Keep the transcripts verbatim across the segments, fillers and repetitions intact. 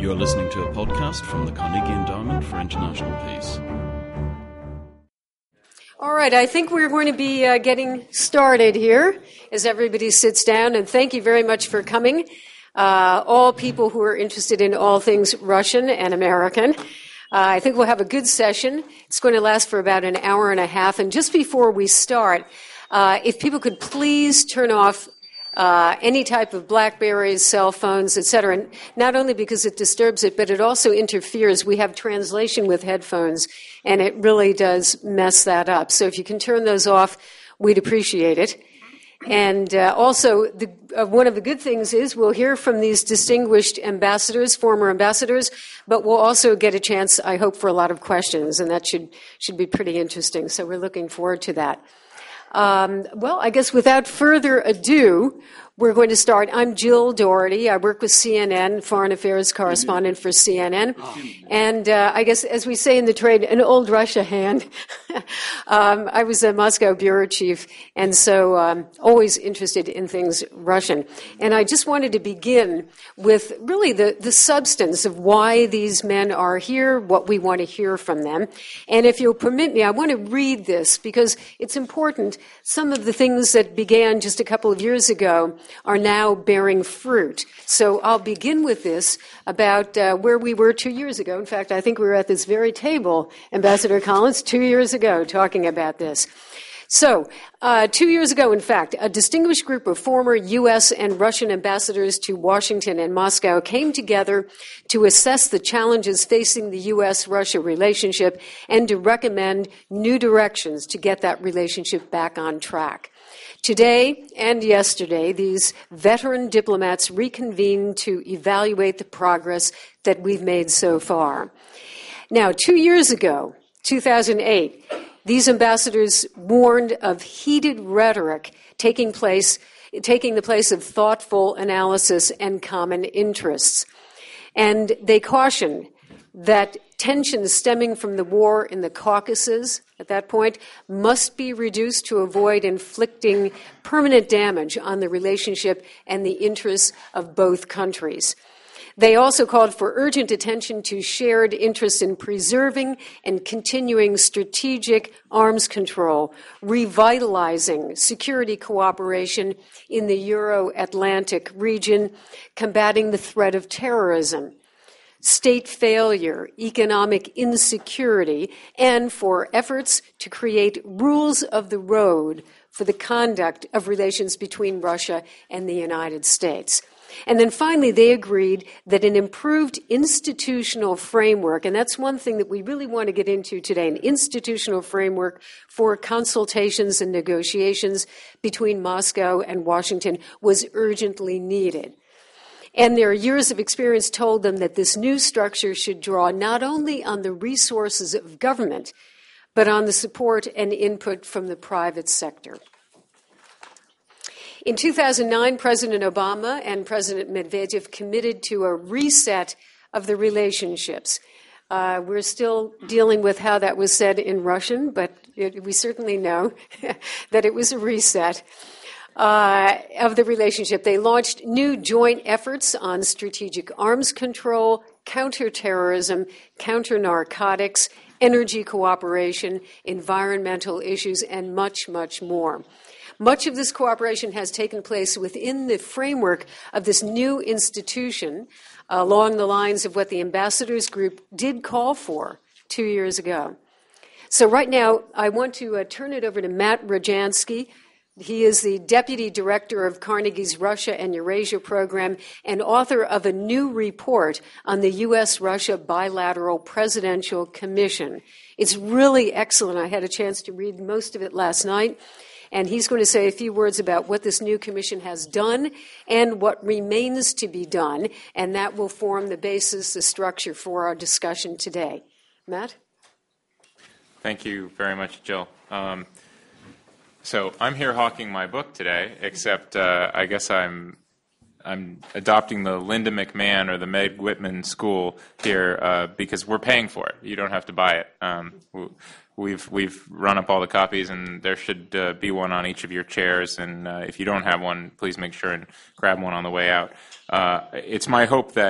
You're listening to a podcast from the Carnegie Endowment for International Peace. All right, I think we're going to be uh, getting started here as everybody sits down, and thank you very much for coming, uh, all people who are interested in all things Russian and American. Uh, I think we'll have a good session. It's going to last for about an hour and a half, and just before we start, uh, if people could please turn off Uh, any type of BlackBerries, cell phones, et cetera, and not only because it disturbs it, but it also interferes. We have translation with headphones, and it really does mess that up. So if you can turn those off, we'd appreciate it. And uh, also, the, uh, one of the good things is we'll hear from these distinguished ambassadors, former ambassadors, but we'll also get a chance, I hope, for a lot of questions, and that should should be pretty interesting. So we're looking forward to that. Um, well, I guess without further ado, we're going to start. I'm Jill Doherty. I work with C N N, Foreign Affairs Correspondent for C N N. And uh, I guess, as we say in the trade, an old Russia hand. um, I was a Moscow bureau chief, and so um, always interested in things Russian. And I just wanted to begin with really the, the substance of why these men are here, what we want to hear from them. And if you'll permit me, I want to read this because it's important. Some of the things that began just a couple of years ago are now bearing fruit. So I'll begin with this about uh, where we were two years ago. In fact, I think we were at this very table, Ambassador Collins, two years ago talking about this. So, uh, two years ago, in fact, a distinguished group of former U S and Russian ambassadors to Washington and Moscow came together to assess the challenges facing the U S Russia relationship and to recommend new directions to get that relationship back on track. Today and yesterday, these veteran diplomats reconvened to evaluate the progress that we've made so far. Now, two years ago, two thousand eight, these ambassadors warned of heated rhetoric taking place, taking the place of thoughtful analysis and common interests. And they cautioned that tensions stemming from the war in the Caucasus at that point must be reduced to avoid inflicting permanent damage on the relationship and the interests of both countries. They also called for urgent attention to shared interests in preserving and continuing strategic arms control, revitalizing security cooperation in the Euro-Atlantic region, combating the threat of terrorism, state failure, economic insecurity, and for efforts to create rules of the road for the conduct of relations between Russia and the United States. And then finally, they agreed that an improved institutional framework, and that's one thing that we really want to get into today, an institutional framework for consultations and negotiations between Moscow and Washington was urgently needed. And their years of experience told them that this new structure should draw not only on the resources of government, but on the support and input from the private sector. In two thousand nine, President Obama and President Medvedev committed to a reset of the relationships. Uh, we're still dealing with how that was said in Russian, but it, we certainly know that it was a reset uh, of the relationship. They launched new joint efforts on strategic arms control, counterterrorism, counter-narcotics, energy cooperation, environmental issues, and much, much more. Much of this cooperation has taken place within the framework of this new institution along the lines of what the ambassadors group did call for two years ago. So right now, I want to uh, turn it over to Matt Rojansky. He is the Deputy Director of Carnegie's Russia and Eurasia Program and author of a new report on the U S Russia Bilateral Presidential Commission. It's really excellent. I had a chance to read most of it last night. And he's going to say a few words about what this new commission has done and what remains to be done, and that will form the basis, the structure for our discussion today. Matt? Thank you very much, Jill. Um, so I'm here hawking my book today, except uh, I guess I'm I'm adopting the Linda McMahon or the Meg Whitman school here uh, because we're paying for it. You don't have to buy it. Um, we've we've run up all the copies, and there should uh, be one on each of your chairs. And uh, if you don't have one, please make sure and grab one on the way out. Uh, it's my hope that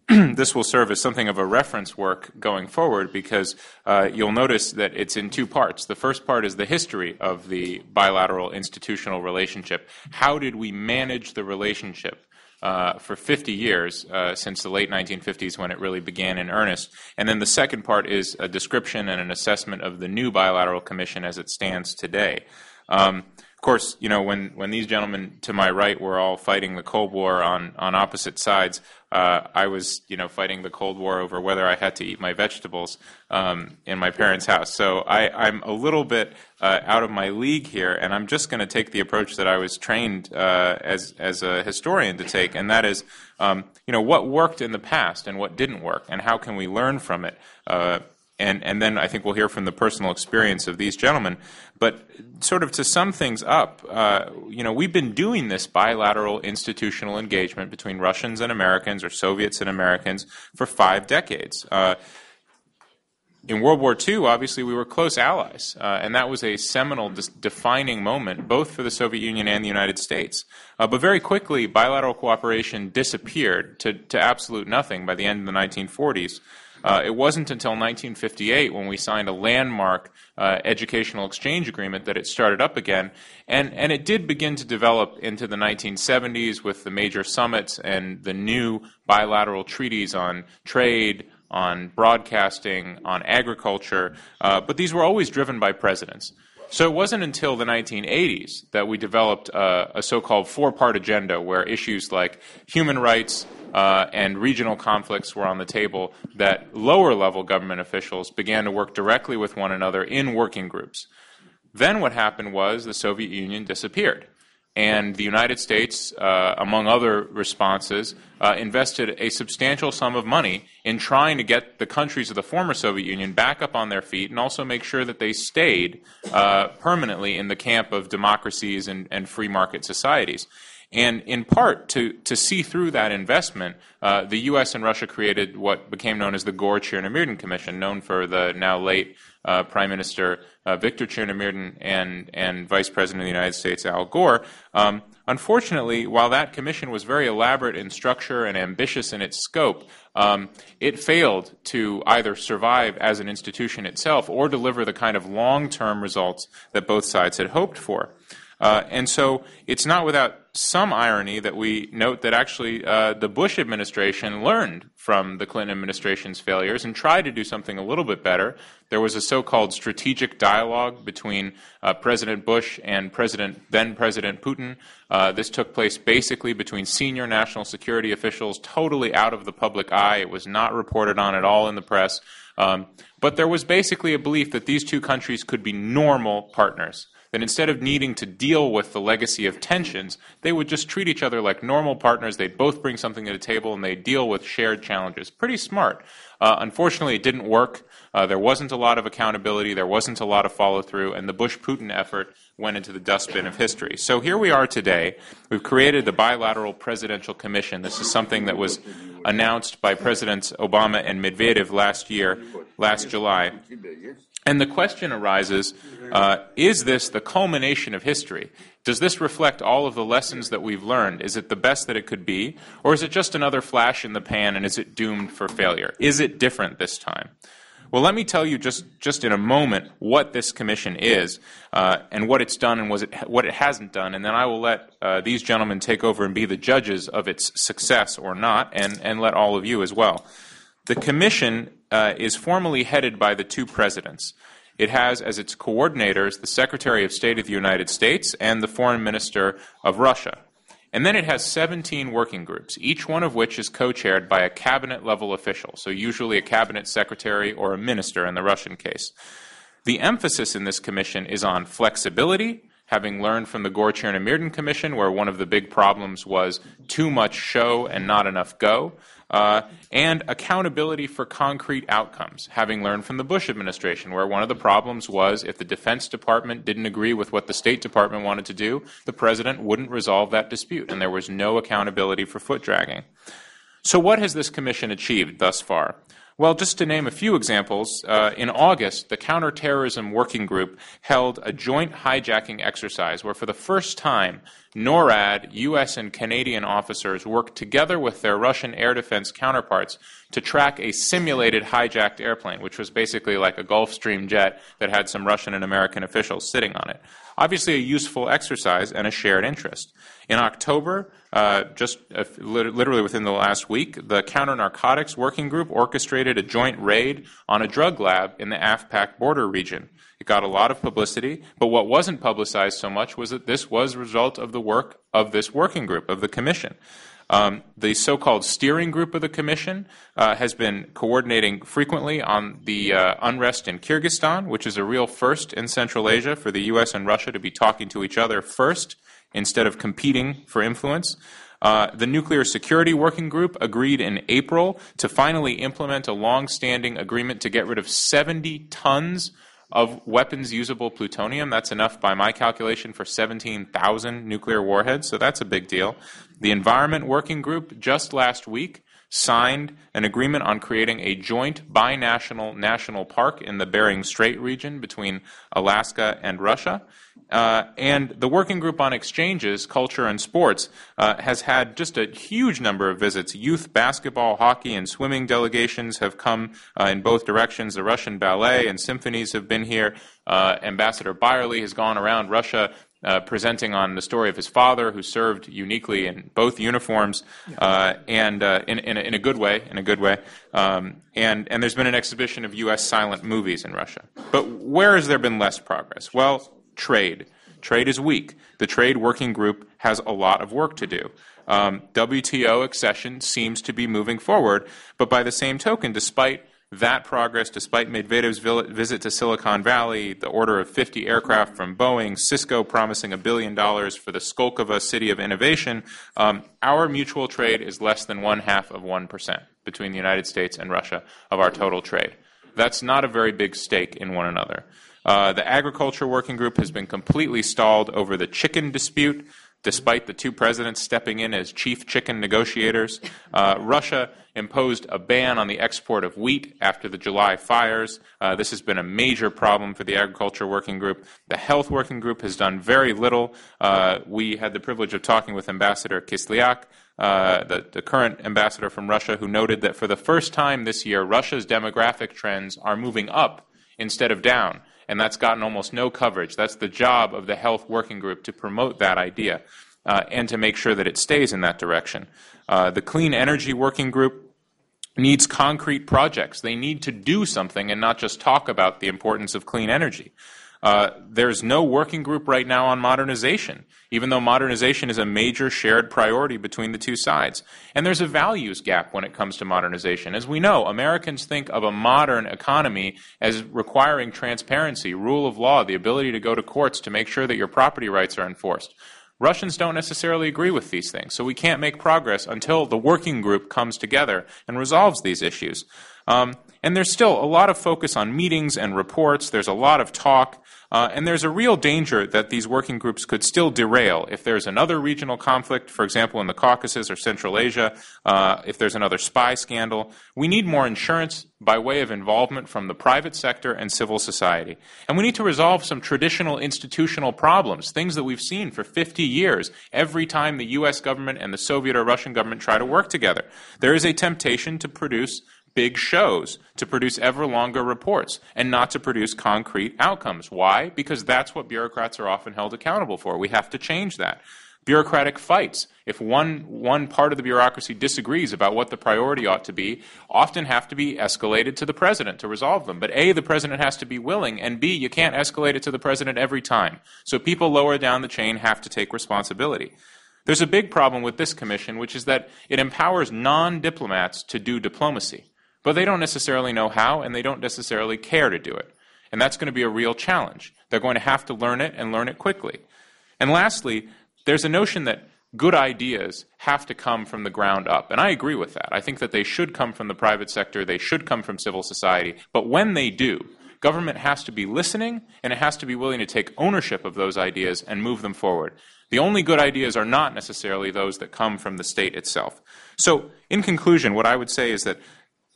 this will serve as something of a reference work going forward, because uh, you'll notice that it's in two parts. The first part is the history of the bilateral institutional relationship. How did we manage the relationship uh, for fifty years, uh, since the late nineteen fifties when it really began in earnest? And then the second part is a description and an assessment of the new bilateral commission as it stands today. Um, Of course, you know, when, when these gentlemen to my right were all fighting the Cold War on, on opposite sides, uh, I was, you know, fighting the Cold War over whether I had to eat my vegetables um, in my parents' house. So I, I'm a little bit uh, out of my league here, and I'm just going to take the approach that I was trained uh, as as a historian to take, and that is, um, you know, what worked in the past and what didn't work, and how can we learn from it. Uh, And, and then I think we'll hear from the personal experience of these gentlemen. But sort of to sum things up, uh, you know, we've been doing this bilateral institutional engagement between Russians and Americans, or Soviets and Americans, for five decades. Uh, in World War Two, obviously, we were close allies, uh, and that was a seminal defining moment, both for the Soviet Union and the United States. Uh, but very quickly, bilateral cooperation disappeared to, to absolute nothing by the end of the nineteen forties. Uh, it wasn't until nineteen fifty-eight, when we signed a landmark uh, educational exchange agreement, that it started up again. And, and it did begin to develop into the nineteen seventies with the major summits and the new bilateral treaties on trade, on broadcasting, on agriculture. Uh, but these were always driven by presidents. So it wasn't until the nineteen eighties that we developed uh, a so-called four-part agenda, where issues like human rights uh, and regional conflicts were on the table, that lower-level government officials began to work directly with one another in working groups. Then what happened was the Soviet Union disappeared. And the United States, uh, among other responses, uh, invested a substantial sum of money in trying to get the countries of the former Soviet Union back up on their feet, and also make sure that they stayed uh, permanently in the camp of democracies and, and free market societies. And in part, to, to see through that investment, uh, the U S and Russia created what became known as the Gore-Chernomyrdin Commission, known for the now late uh, Prime Minister uh, Victor Chernomyrdin and, and Vice President of the United States Al Gore. Um, unfortunately, while that commission was very elaborate in structure and ambitious in its scope, um, it failed to either survive as an institution itself or deliver the kind of long-term results that both sides had hoped for. Uh, and so it's not without some irony that we note that actually uh, the Bush administration learned from the Clinton administration's failures and tried to do something a little bit better. There was a so-called strategic dialogue between uh, President Bush and President then President Putin. Uh, this took place basically between senior national security officials, totally out of the public eye. It was not reported on at all in the press. Um, but there was basically a belief that these two countries could be normal partners. That instead of needing to deal with the legacy of tensions, they would just treat each other like normal partners. They'd both bring something to the table, and they'd deal with shared challenges. Pretty smart. Uh, unfortunately, it didn't work. Uh, there wasn't a lot of accountability. There wasn't a lot of follow-through, and the Bush-Putin effort went into the dustbin of history. So here we are today. We've created the Bilateral Presidential Commission. This is something that was announced by Presidents Obama and Medvedev last year, last July. And the question arises, uh, is this the culmination of history? Does this reflect all of the lessons that we've learned? Is it the best that it could be? Or is it just another flash in the pan, and is it doomed for failure? Is it different this time? Well, let me tell you just, just in a moment what this commission is uh, and what it's done and was it, what it hasn't done, and then I will let uh, these gentlemen take over and be the judges of its success or not, and, and let all of you as well. The commission uh, is formally headed by the two presidents. It has as its coordinators the Secretary of State of the United States and the Foreign Minister of Russia. And then it has seventeen working groups, each one of which is co-chaired by a cabinet-level official, so usually a cabinet secretary or a minister in the Russian case. The emphasis in this commission is on flexibility, having learned from the Gore-Chernomyrdin Commission, where one of the big problems was too much show and not enough go, uh, and accountability for concrete outcomes, having learned from the Bush administration, where one of the problems was if the Defense Department didn't agree with what the State Department wanted to do, the President wouldn't resolve that dispute, and there was no accountability for foot dragging. So what has this commission achieved thus far? Well, just to name a few examples, uh, in August, the Counterterrorism Working Group held a joint hijacking exercise where for the first time, NORAD, U S and Canadian officers worked together with their Russian air defense counterparts to track a simulated hijacked airplane, which was basically like a Gulfstream jet that had some Russian and American officials sitting on it. Obviously a useful exercise and a shared interest. In October, uh, just uh, literally within the last week, the Counter-Narcotics Working Group orchestrated a joint raid on a drug lab in the AfPak border region. It got a lot of publicity, but what wasn't publicized so much was that this was a result of the work of this working group, of the commission. Um, the so-called steering group of the commission uh, has been coordinating frequently on the uh, unrest in Kyrgyzstan, which is a real first in Central Asia for the U S and Russia to be talking to each other first instead of competing for influence. Uh, the Nuclear Security Working Group agreed in April to finally implement a long-standing agreement to get rid of seventy tons of weapons-usable plutonium. That's enough, by my calculation, for seventeen thousand nuclear warheads, so that's a big deal. The Environment Working Group just last week signed an agreement on creating a joint binational national park in the Bering Strait region between Alaska and Russia. Uh, and the Working Group on Exchanges, Culture and Sports uh, has had just a huge number of visits. Youth basketball, hockey, and swimming delegations have come uh, in both directions. The Russian ballet and symphonies have been here. Uh, Ambassador Byerly has gone around Russia Uh, presenting on the story of his father, who served uniquely in both uniforms, uh, and uh, in, in, a, in a good way, in a good way. Um, and, and there's been an exhibition of U S silent movies in Russia. But where has there been less progress? Well, trade. Trade is weak. The Trade Working Group has a lot of work to do. Um, W T O accession seems to be moving forward, but by the same token, despite that progress, despite Medvedev's visit to Silicon Valley, the order of fifty aircraft from Boeing, Cisco promising a billion dollars for the Skolkovo City of Innovation, um, our mutual trade is less than one half of one percent between the United States and Russia of our total trade. That's not a very big stake in one another. Uh, the Agriculture Working Group has been completely stalled over the chicken dispute, despite the two presidents stepping in as chief chicken negotiators. Uh, Russia imposed a ban on the export of wheat after the July fires. Uh, this has been a major problem for the Agriculture Working Group. The Health Working Group has done very little. Uh, we had the privilege of talking with Ambassador Kislyak, uh, the, the current ambassador from Russia, who noted that for the first time this year, Russia's demographic trends are moving up instead of down. And that's gotten almost no coverage. That's the job of the Health Working Group, to promote that idea uh, and to make sure that it stays in that direction. Uh, the Clean Energy Working Group needs concrete projects. They need to do something and not just talk about the importance of clean energy. Uh, there's no working group right now on modernization, even though modernization is a major shared priority between the two sides. And there's a values gap when it comes to modernization. As we know, Americans think of a modern economy as requiring transparency, rule of law, the ability to go to courts to make sure that your property rights are enforced. Russians don't necessarily agree with these things, so we can't make progress until the working group comes together and resolves these issues. Um, and there's still a lot of focus on meetings and reports. There's a lot of talk. Uh, and there's a real danger that these working groups could still derail if there's another regional conflict, for example, in the Caucasus or Central Asia, uh, if there's another spy scandal. We need more insurance by way of involvement from the private sector and civil society. And we need to resolve some traditional institutional problems, things that we've seen for fifty years, every time the U S government and the Soviet or Russian government try to work together. There is a temptation to produce big shows, to produce ever longer reports, and not to produce concrete outcomes. Why? Because that's what bureaucrats are often held accountable for. We have to change that. Bureaucratic fights, if one, one part of the bureaucracy disagrees about what the priority ought to be, often have to be escalated to the president to resolve them. But A, the president has to be willing, and B, you can't escalate it to the president every time. So people lower down the chain have to take responsibility. There's a big problem with this commission, which is that it empowers non-diplomats to do diplomacy. But they don't necessarily know how, and they don't necessarily care to do it. And that's going to be a real challenge. They're going to have to learn it and learn it quickly. And lastly, there's a notion that good ideas have to come from the ground up. And I agree with that. I think that they should come from the private sector. They should come from civil society. But when they do, government has to be listening, and it has to be willing to take ownership of those ideas and move them forward. The only good ideas are not necessarily those that come from the state itself. So, in conclusion, what I would say is that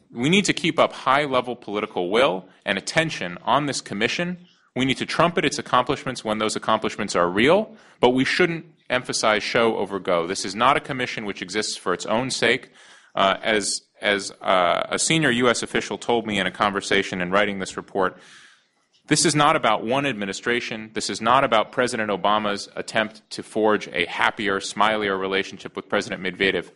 we need to keep up high-level political will and attention on this commission. We need to trumpet its accomplishments when those accomplishments are real, but we shouldn't emphasize show over go. This is not a commission which exists for its own sake. Uh, as as uh, a senior U S official told me in a conversation in writing this report, this is not about one administration. This is not about President Obama's attempt to forge a happier, smilier relationship with President Medvedev.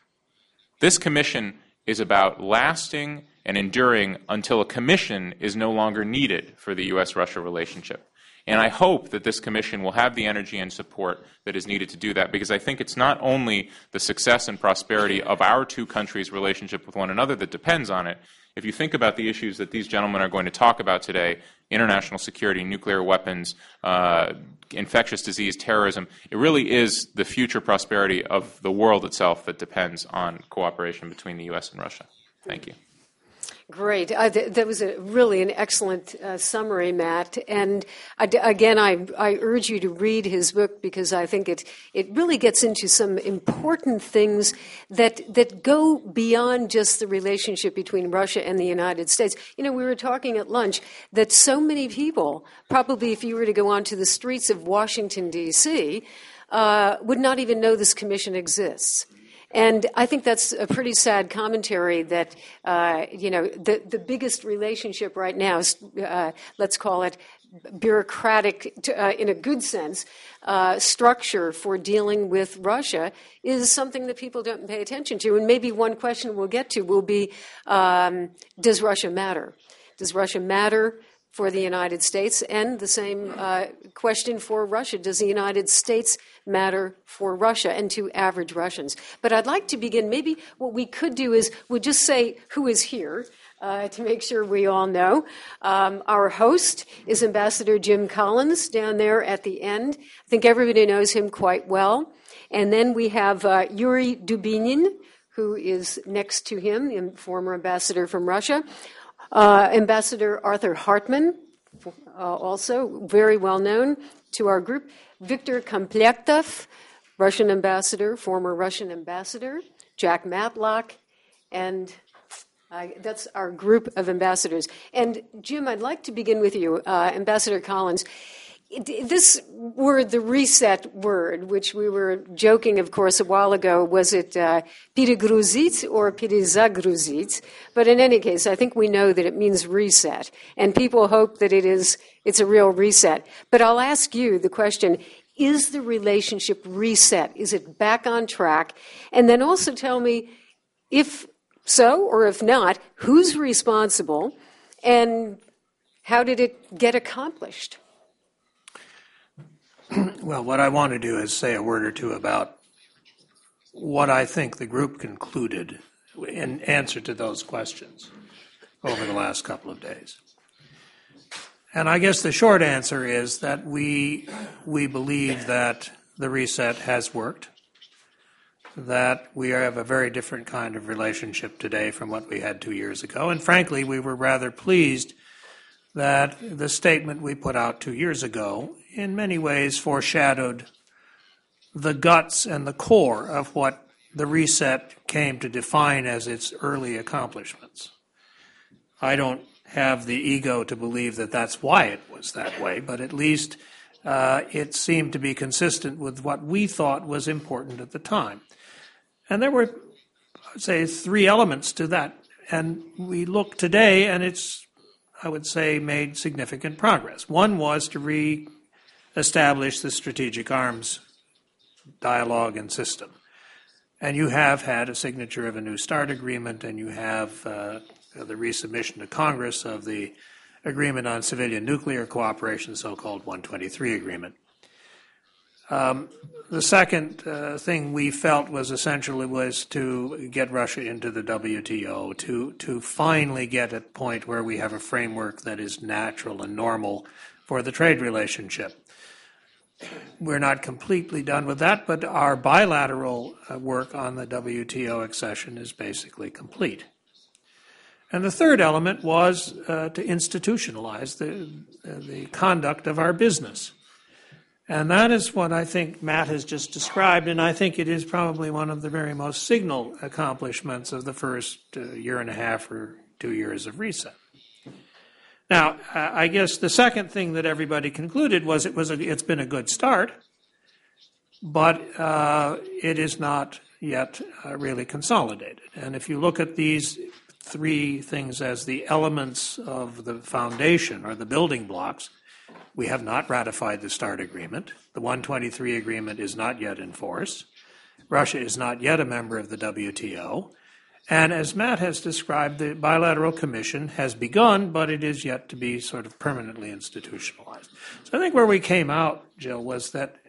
This commission is about lasting and enduring until a commission is no longer needed for the U S Russia relationship. And I hope that this commission will have the energy and support that is needed to do that, because I think it's not only the success and prosperity of our two countries' relationship with one another that depends on it. If you think about the issues that these gentlemen are going to talk about today, international security, nuclear weapons, uh, infectious disease, terrorism, it really is the future prosperity of the world itself that depends on cooperation between the U S and Russia. Thank you. Great. Uh, th- that was a, really an excellent uh, summary, Matt. And I, again, I, I urge you to read his book, because I think it it really gets into some important things that that go beyond just the relationship between Russia and the United States. You know, we were talking at lunch that so many people, probably if you were to go onto the streets of Washington, D C, uh, would not even know this commission exists. And I think that's a pretty sad commentary that, uh, you know, the, the biggest relationship right now, uh, let's call it bureaucratic, uh, in a good sense, uh, structure for dealing with Russia is something that people don't pay attention to. And maybe one question we'll get to will be, um, does Russia matter? Does Russia matter for the United States? And the same uh, question for Russia. Does the United States matter for Russia and to average Russians? But I'd like to begin. Maybe what we could do is we'll just say who is here uh, to make sure we all know. Um, our host is Ambassador Jim Collins down there at the end. I think everybody knows him quite well. And then we have uh, Yuri Dubinin, who is next to him, the former ambassador from Russia. Uh, Ambassador Arthur Hartman, uh, also very well known to our group. Viktor Komplektov, Russian ambassador, former Russian ambassador. Jack Matlock, and uh, that's our group of ambassadors. And Jim, I'd like to begin with you, uh, Ambassador Collins. This word, the reset word, which we were joking, of course, a while ago, was it uh, перегрузить or перезагрузить? But in any case, I think we know that it means reset, and people hope that it is, it's a real reset. But I'll ask you the question, is the relationship reset? Is it back on track? And then also tell me, if so or if not, who's responsible, and how did it get accomplished? Well, what I want to do is say a word or two about what I think the group concluded in answer to those questions over the last couple of days. And I guess the short answer is that we we believe that the reset has worked, that we have a very different kind of relationship today from what we had two years ago. And frankly, we were rather pleased that the statement we put out two years ago in many ways foreshadowed the guts and the core of what the reset came to define as its early accomplishments. I don't have the ego to believe that that's why it was that way, but at least uh, it seemed to be consistent with what we thought was important at the time. And there were, I'd say, three elements to that. And we look today, and it's, I would say, made significant progress. One was to re-establish the strategic arms dialogue and system. And you have had a signature of a New START agreement, and you have uh, the resubmission to Congress of the agreement on civilian nuclear cooperation, the so-called one twenty-three agreement. Um, the second uh, thing we felt was essential was to get Russia into the W T O, to, to finally get at a point where we have a framework that is natural and normal for the trade relationship. We're not completely done with that, but our bilateral uh, work on the W T O accession is basically complete. And the third element was uh, to institutionalize the, uh, the conduct of our business. And that is what I think Matt has just described, and I think it is probably one of the very most signal accomplishments of the first uh, year and a half or two years of reset. Now, uh, I guess the second thing that everybody concluded was it was a, it's been a good start, but uh, it is not yet uh, really consolidated. And if you look at these three things as the elements of the foundation or the building blocks, we have not ratified the START agreement. The one twenty-three agreement is not yet in force. Russia is not yet a member of the W T O. And as Matt has described, the bilateral commission has begun, but it is yet to be sort of permanently institutionalized. So I think where we came out, Jill, was that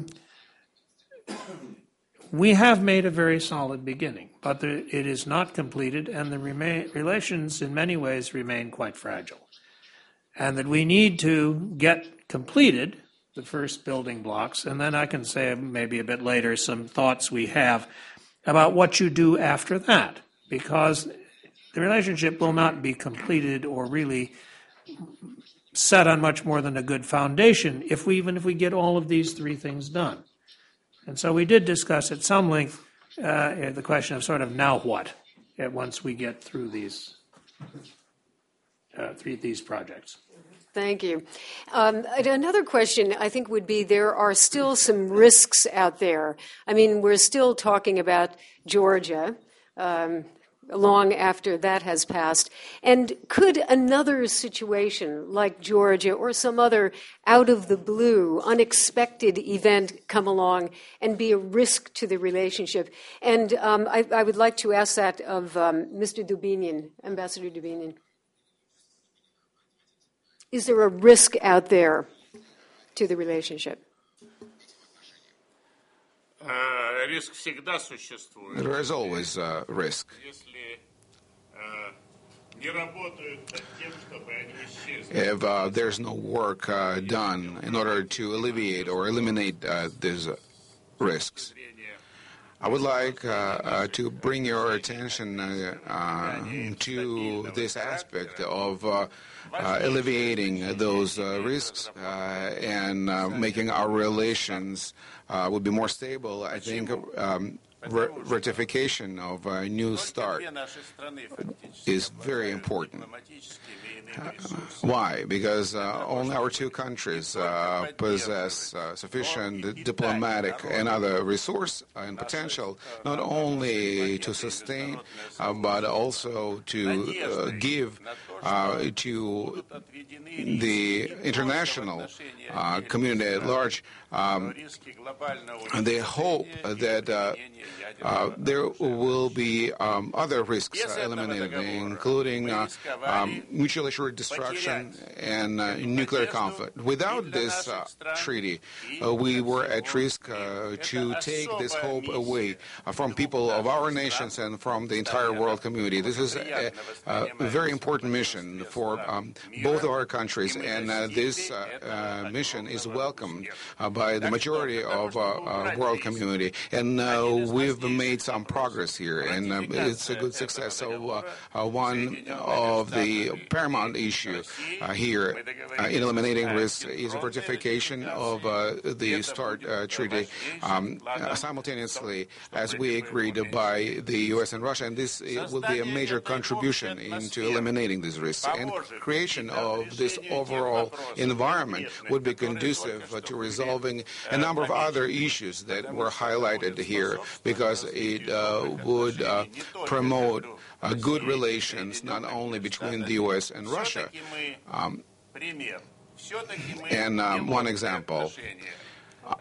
we have made a very solid beginning, but the, it is not completed, and the remain, relations in many ways remain quite fragile. And that we need to get completed the first building blocks, and then I can say maybe a bit later some thoughts we have about what you do after that, because the relationship will not be completed or really set on much more than a good foundation if we, even if we get all of these three things done. And so we did discuss at some length uh, the question of sort of now what, uh, once we get through these uh, three these projects. Thank you. Um, another question I think would be, there are still some risks out there. I mean, we're still talking about Georgia um, long after that has passed. And could another situation like Georgia or some other out-of-the-blue, unexpected event come along and be a risk to the relationship? And um, I, I would like to ask that of um, Mister Dubinin, Ambassador Dubinin. Is there a risk out there to the relationship? There is always a risk. If uh, there's no work uh, done in order to alleviate or eliminate uh, these uh, risks, I would like uh, uh, to bring your attention uh, uh, to this aspect of uh, uh, alleviating those uh, risks uh, and uh, making our relations uh, would be more stable. I think um, r- ratification of a new START is very important. Uh, why? Because uh, only our two countries uh, possess uh, sufficient diplomatic and other resource and potential, not only to sustain, uh, but also to uh, give uh, to the international uh, community at large um, the hope that uh, uh, there will be um, other risks uh, eliminated, including uh, um, mutual assured destruction and uh, nuclear conflict. Without this uh, treaty, uh, we were at risk uh, to take this hope away uh, from people of our nations and from the entire world community. This is a, a, a very important mission for um, both of our countries, and uh, this uh, uh, mission is welcomed uh, by the majority of uh, uh, world community. And uh, we've made some progress here, and uh, it's a good success. So uh, uh, one of the paramount issue uh, here uh, in eliminating risks is a ratification of uh, the START uh, treaty um, uh, simultaneously, as we agreed, by the U S and Russia, and this will be a major contribution into eliminating these risks. And creation of this overall environment would be conducive uh, to resolving a number of other issues that were highlighted here, because it uh, would uh, promote uh, good relations not only between the U S and Russia. Um, and um, one example, uh,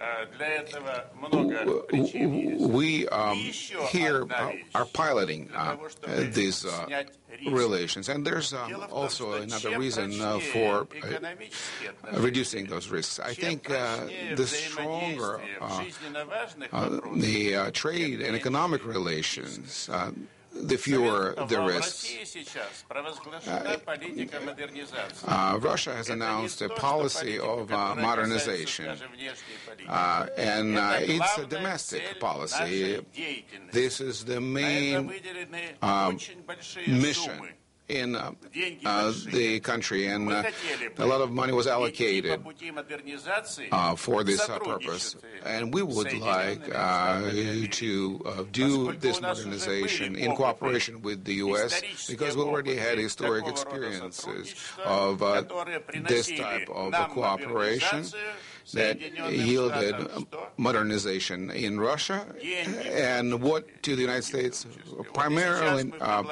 we um, here uh, are piloting uh, these uh, relations, and there's um, also another reason uh, for uh, reducing those risks. I think uh, the stronger uh, uh, the uh, trade and economic relations, uh, the fewer the risks. Uh, uh, Russia has announced a policy of uh, modernization, uh, and uh, it's a domestic policy. This is the main um, mission in uh, uh, the country, and uh, a lot of money was allocated uh, for this uh, purpose. And we would like uh, to uh, do this modernization in cooperation with the U S because we already had historic experiences of uh, this type of uh, cooperation that yielded modernization in Russia and what to the United States primarily uh,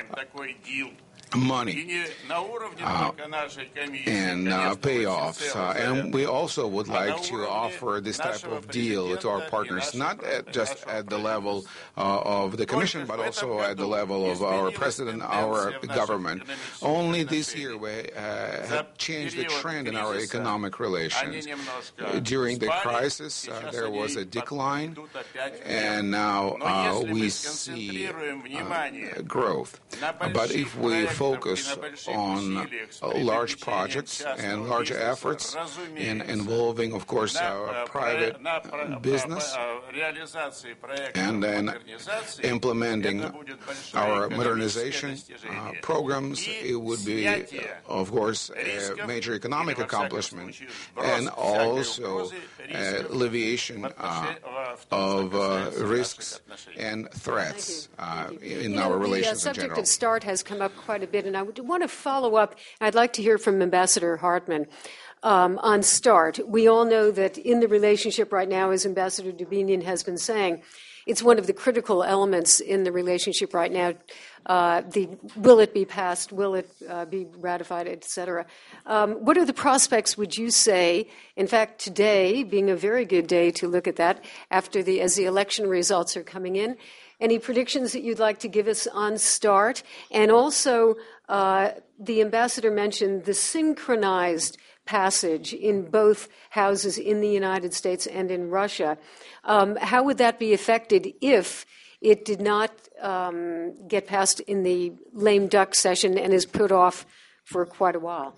money uh, and uh, payoffs. Uh, and we also would like to offer this type of deal to our partners, not at, just at the level uh, of the Commission, but also at the level of our President, our government. Only this year we uh, have changed the trend in our economic relations. Uh, during the crisis, uh, there was a decline, and now uh, we see uh, growth. But if we focus on uh, large projects and large efforts in involving, of course, our private business and then implementing our modernization uh, programs, it would be, uh, of course, a major economic accomplishment and also uh, alleviation uh, of uh, risks and threats uh, in you know, our relations the uh, in general. subject of START has come up quite a bit, and I would want to follow up. I'd like to hear from Ambassador Hartman um, on START. We all know that in the relationship right now, as Ambassador Dubinin has been saying, it's one of the critical elements in the relationship right now. Uh, the will it be passed? Will it uh, be ratified, et cetera? Um, what are the prospects, would you say? In fact, today being a very good day to look at that after the as the election results are coming in. Any predictions that you'd like to give us on START? And also, uh, the ambassador mentioned the synchronized passage in both houses in the United States and in Russia. Um, how would that be affected if it did not um, get passed in the lame duck session and is put off for quite a while?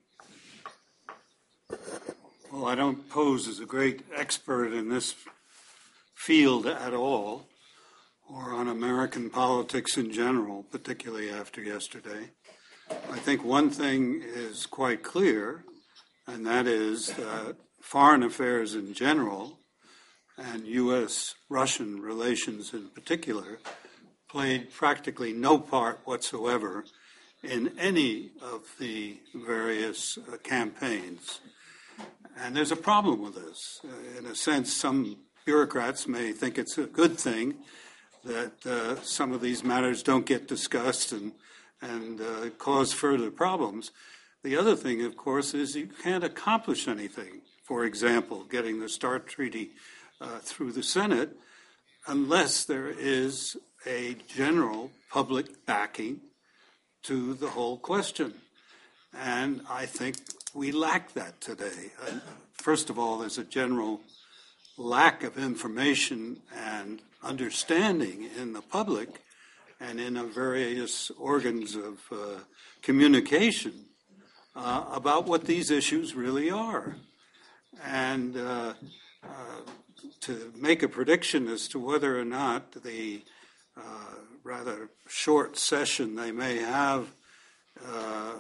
Well, I don't pose as a great expert in this field at all, or on American politics in general, particularly after yesterday. I think one thing is quite clear, and that is that foreign affairs in general, and U S Russian relations in particular, played practically no part whatsoever in any of the various uh, campaigns. And there's a problem with this. Uh, in a sense, some bureaucrats may think it's a good thing that uh, some of these matters don't get discussed and, and uh, cause further problems. The other thing, of course, is you can't accomplish anything. For example, getting the START Treaty uh, through the Senate unless there is a general public backing to the whole question. And I think we lack that today. Uh, first of all, there's a general lack of information and understanding in the public and in the various organs of uh, communication uh, about what these issues really are. And uh, uh, to make a prediction as to whether or not the uh, rather short session they may have uh,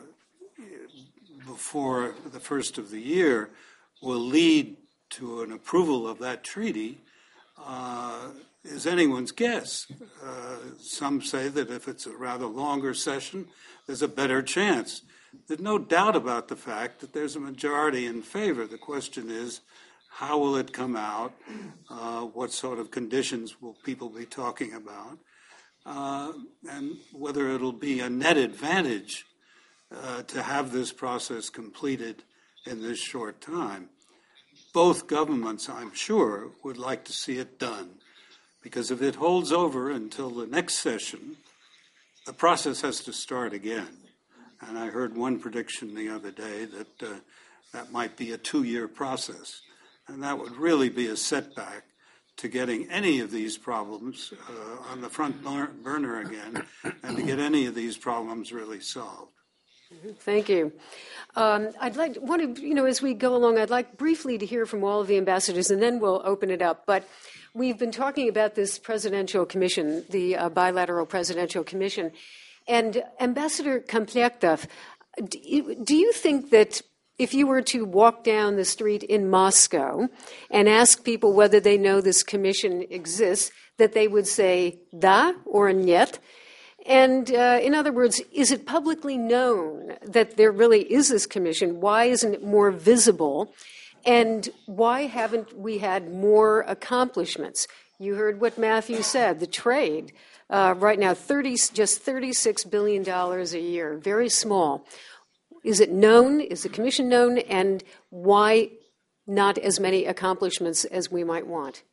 before the first of the year will lead to an approval of that treaty uh, is anyone's guess. Uh, some say that if it's a rather longer session, there's a better chance. There's no doubt about the fact that there's a majority in favor. The question is, how will it come out? Uh, what sort of conditions will people be talking about? Uh, and whether it'll be a net advantage uh, to have this process completed in this short time. Both governments, I'm sure, would like to see it done, because if it holds over until the next session, the process has to start again. And I heard one prediction the other day that uh, that might be a two-year process, and that would really be a setback to getting any of these problems uh, on the front burner again, and to get any of these problems really solved. Thank you. Um, I'd like want to, you know, as we go along, I'd like briefly to hear from all of the ambassadors, and then we'll open it up. But we've been talking about this presidential commission, the uh, bilateral presidential commission, And Ambassador Komplektov, do you think that if you were to walk down the street in Moscow and ask people whether they know this commission exists, that they would say da or нет? And uh, in other words, is it publicly known that there really is this commission? Why isn't it more visible? And why haven't we had more accomplishments? You heard what Matthew said, the trade. Uh, right now, thirty, just thirty-six billion dollars a year, very small. Is it known? Is the commission known? And why not as many accomplishments as we might want?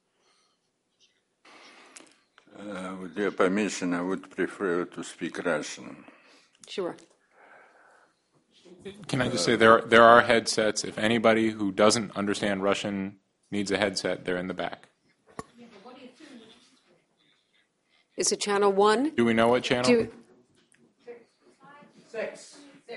Uh, with your permission, I would prefer to speak Russian. Sure. Can I just say there are, there are headsets. If anybody who doesn't understand Russian needs a headset, they're in the back. Is it channel one? Do we know what channel? Do, six.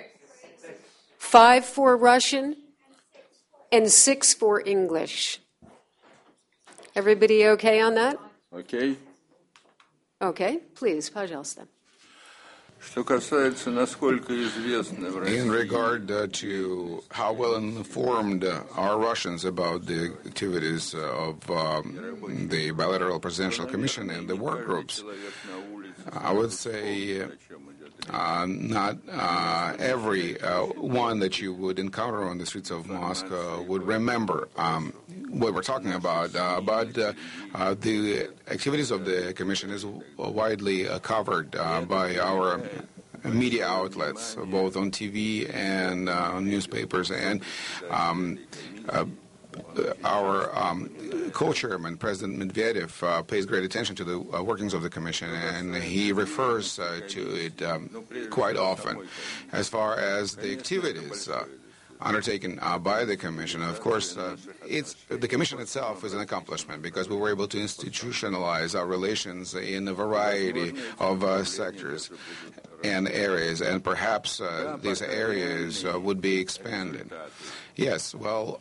Five for Russian and six for English. Everybody okay on that? Okay. Okay, please, пожалуйста. Что касается, насколько известно в России. In regard uh, to how well informed uh, are Russians about the activities uh, of um, the Bilateral Presidential Commission and the work groups, I would say uh, not uh, every uh, one that you would encounter on the streets of Moscow would remember um, what we're talking about. Uh, but uh, uh, the activities of the Commission is widely uh, covered uh, by our media outlets, both on T V and uh, on newspapers. And um, uh, our um, co-chairman, President Medvedev, uh, pays great attention to the uh, workings of the Commission, and he refers uh, to it um, quite often. As far as the activities uh, undertaken uh, by the Commission, of course, uh, it's the Commission itself is an accomplishment because we were able to institutionalize our relations in a variety of uh, sectors and areas, and perhaps uh, these areas uh, would be expanded. Yes, well,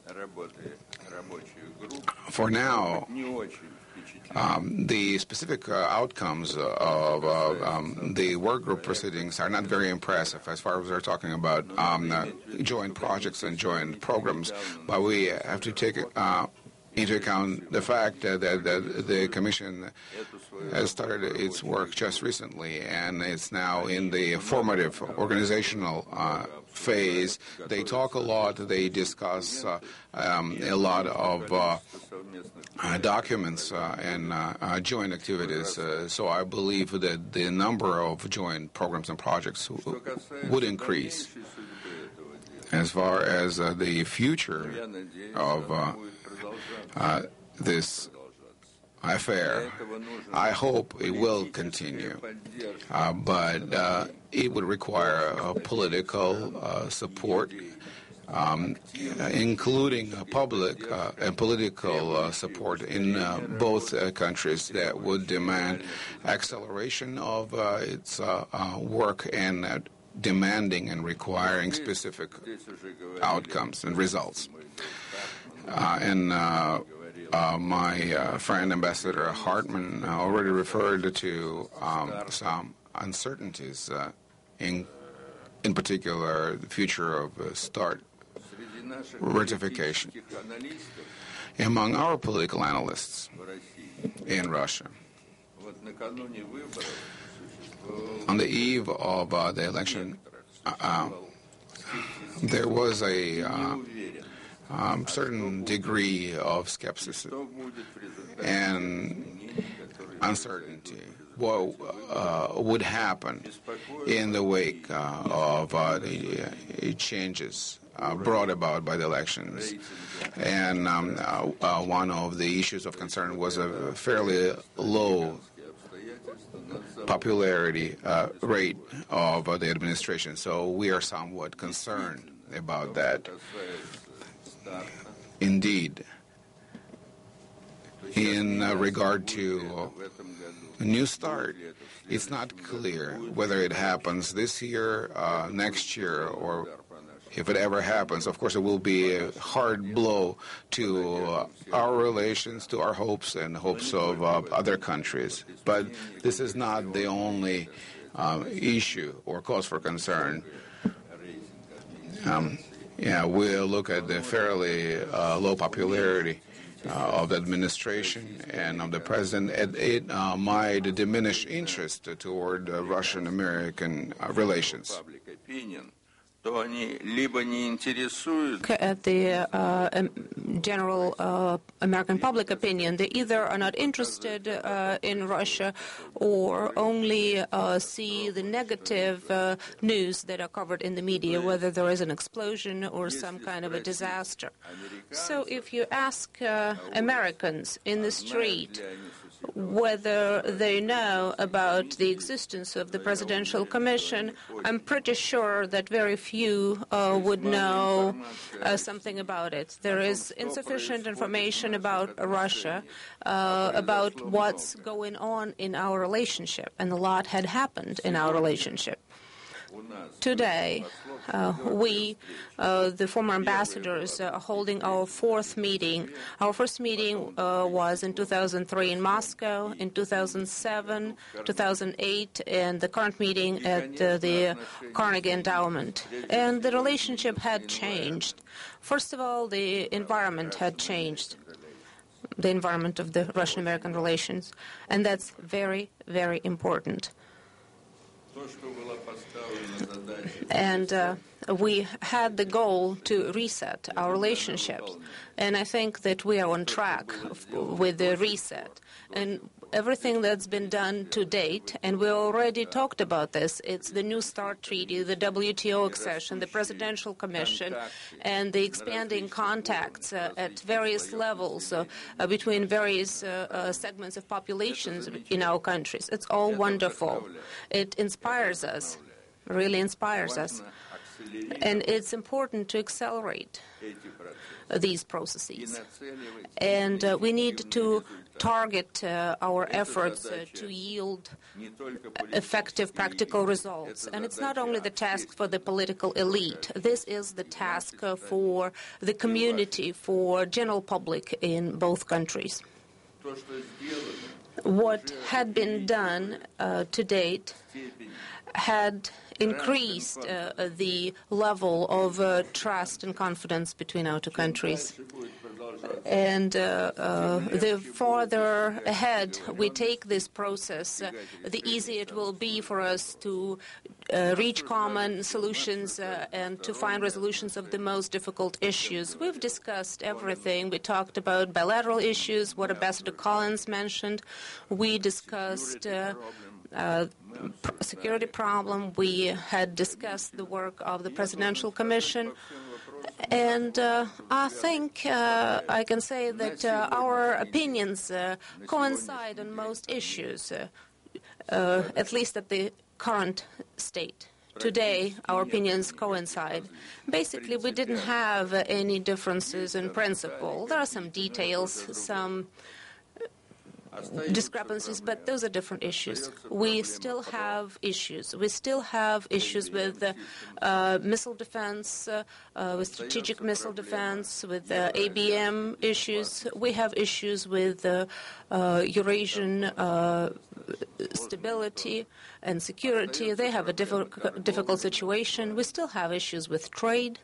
for now, um, the specific uh, outcomes of uh, um, the work group proceedings are not very impressive as far as we're talking about um, uh, joint projects and joint programs, but we have to take uh, into account the fact uh, that, that the Commission has started its work just recently, and it's now in the formative organizational uh, phase. They talk a lot, they discuss uh, um, a lot of uh, uh, documents uh, and uh, uh, joint activities, uh, so I believe that the number of joint programs and projects w- would increase. As far as uh, the future of uh, uh, this affair, I hope it will continue, uh, but uh, it would require uh, political uh, support, um, including uh, public uh, and political uh, support in uh, both uh, countries that would demand acceleration of uh, its uh, uh, work and uh, demanding and requiring specific outcomes and results. Uh, and uh, uh, my uh, friend Ambassador Hartman already referred to um, some uncertainties, uh, in in particular the future of uh, START ratification. Among our political analysts in Russia, on the eve of uh, the election, uh, there was a uh, um, certain degree of skepticism and uncertainty. What uh, would happen in the wake uh, of uh, the uh, changes uh, brought about by the elections? And um, uh, uh, one of the issues of concern was a fairly low popularity uh, rate of uh, the administration. So we are somewhat concerned about that. Indeed, in uh, regard to a New START, it's not clear whether it happens this year, uh, next year, or if it ever happens. Of course, it will be a hard blow to uh, our relations, to our hopes and hopes of uh, other countries. But this is not the only um, issue or cause for concern. Um, yeah, we'll look at the fairly uh, low popularity uh, of the administration and of the president. It, it uh, might diminish interest toward uh, Russian-American uh, relations. At the uh, um, general uh, American public opinion, they either are not interested uh, in Russia or only uh, see the negative uh, news that are covered in the media, whether there is an explosion or some kind of a disaster. So if you ask uh, Americans in the street whether they know about the existence of the Presidential Commission, I'm pretty sure that very few uh, would know uh, something about it. There is insufficient information about Russia, uh, about what's going on in our relationship, and a lot had happened in our relationship. Today, uh, we, uh, the former ambassadors, uh, are holding our fourth meeting. Our first meeting uh, was in two thousand three in Moscow, in two thousand seven, two thousand eight, and the current meeting at uh, the Carnegie Endowment. And the relationship had changed. First of all, the environment had changed, the environment of the Russian-American relations, and that's very, very important. And uh, we had the goal to reset our relationships. And I think that we are on track with the reset. And everything that's been done to date, and we already talked about this, it's the New START Treaty, the W T O accession, the Presidential Commission, and the expanding contacts uh, at various levels uh, uh, between various uh, uh, segments of populations in our countries. It's all wonderful. It inspires us, really inspires us. And it's important to accelerate these processes. And uh, we need to target uh, our efforts uh, to yield effective practical results. And it's not only the task for the political elite. This is the task uh, for the community, for general public in both countries. What had been done uh, to date had increased uh, the level of uh, trust and confidence between our two countries. And uh, uh, the farther ahead we take this process, uh, the easier it will be for us to uh, reach common solutions uh, and to find resolutions of the most difficult issues. We've discussed everything. We talked about bilateral issues, what Ambassador Collins mentioned. We discussed uh, Uh, security problem. We had discussed the work of the Presidential Commission. And uh, I think uh, I can say that uh, our opinions uh, coincide on most issues, uh, uh, at least at the current state. Today, our opinions coincide. Basically, we didn't have uh, any differences in principle. There are some details, some discrepancies, but those are different issues. We still have issues. We still have issues with uh, uh, missile defense, uh, uh, with strategic missile defense, with uh, A B M issues. We have issues with uh, uh, Eurasian uh, stability and security. They have a diffi- difficult situation. We still have issues with trade.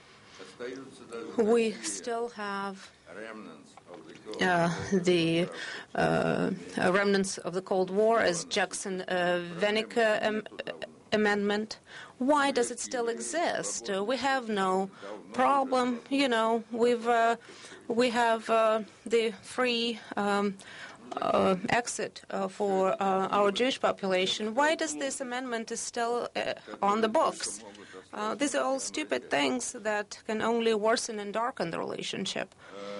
We still have Uh, the uh, remnants of the Cold War, as Jackson-Vanik uh, um, amendment. Why does it still exist? Uh, we have no problem. You know, we've uh, we have uh, the free um, uh, exit uh, for uh, our Jewish population. Why does this amendment is still uh, on the books? Uh, these are all stupid things that can only worsen and darken the relationship.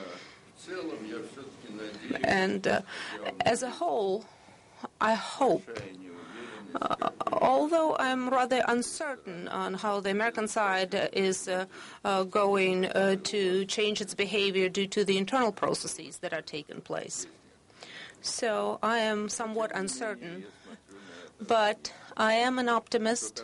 And uh, as a whole, I hope, uh, although I'm rather uncertain on how the American side is uh, uh, going uh, to change its behavior due to the internal processes that are taking place. So I am somewhat uncertain, but I am an optimist.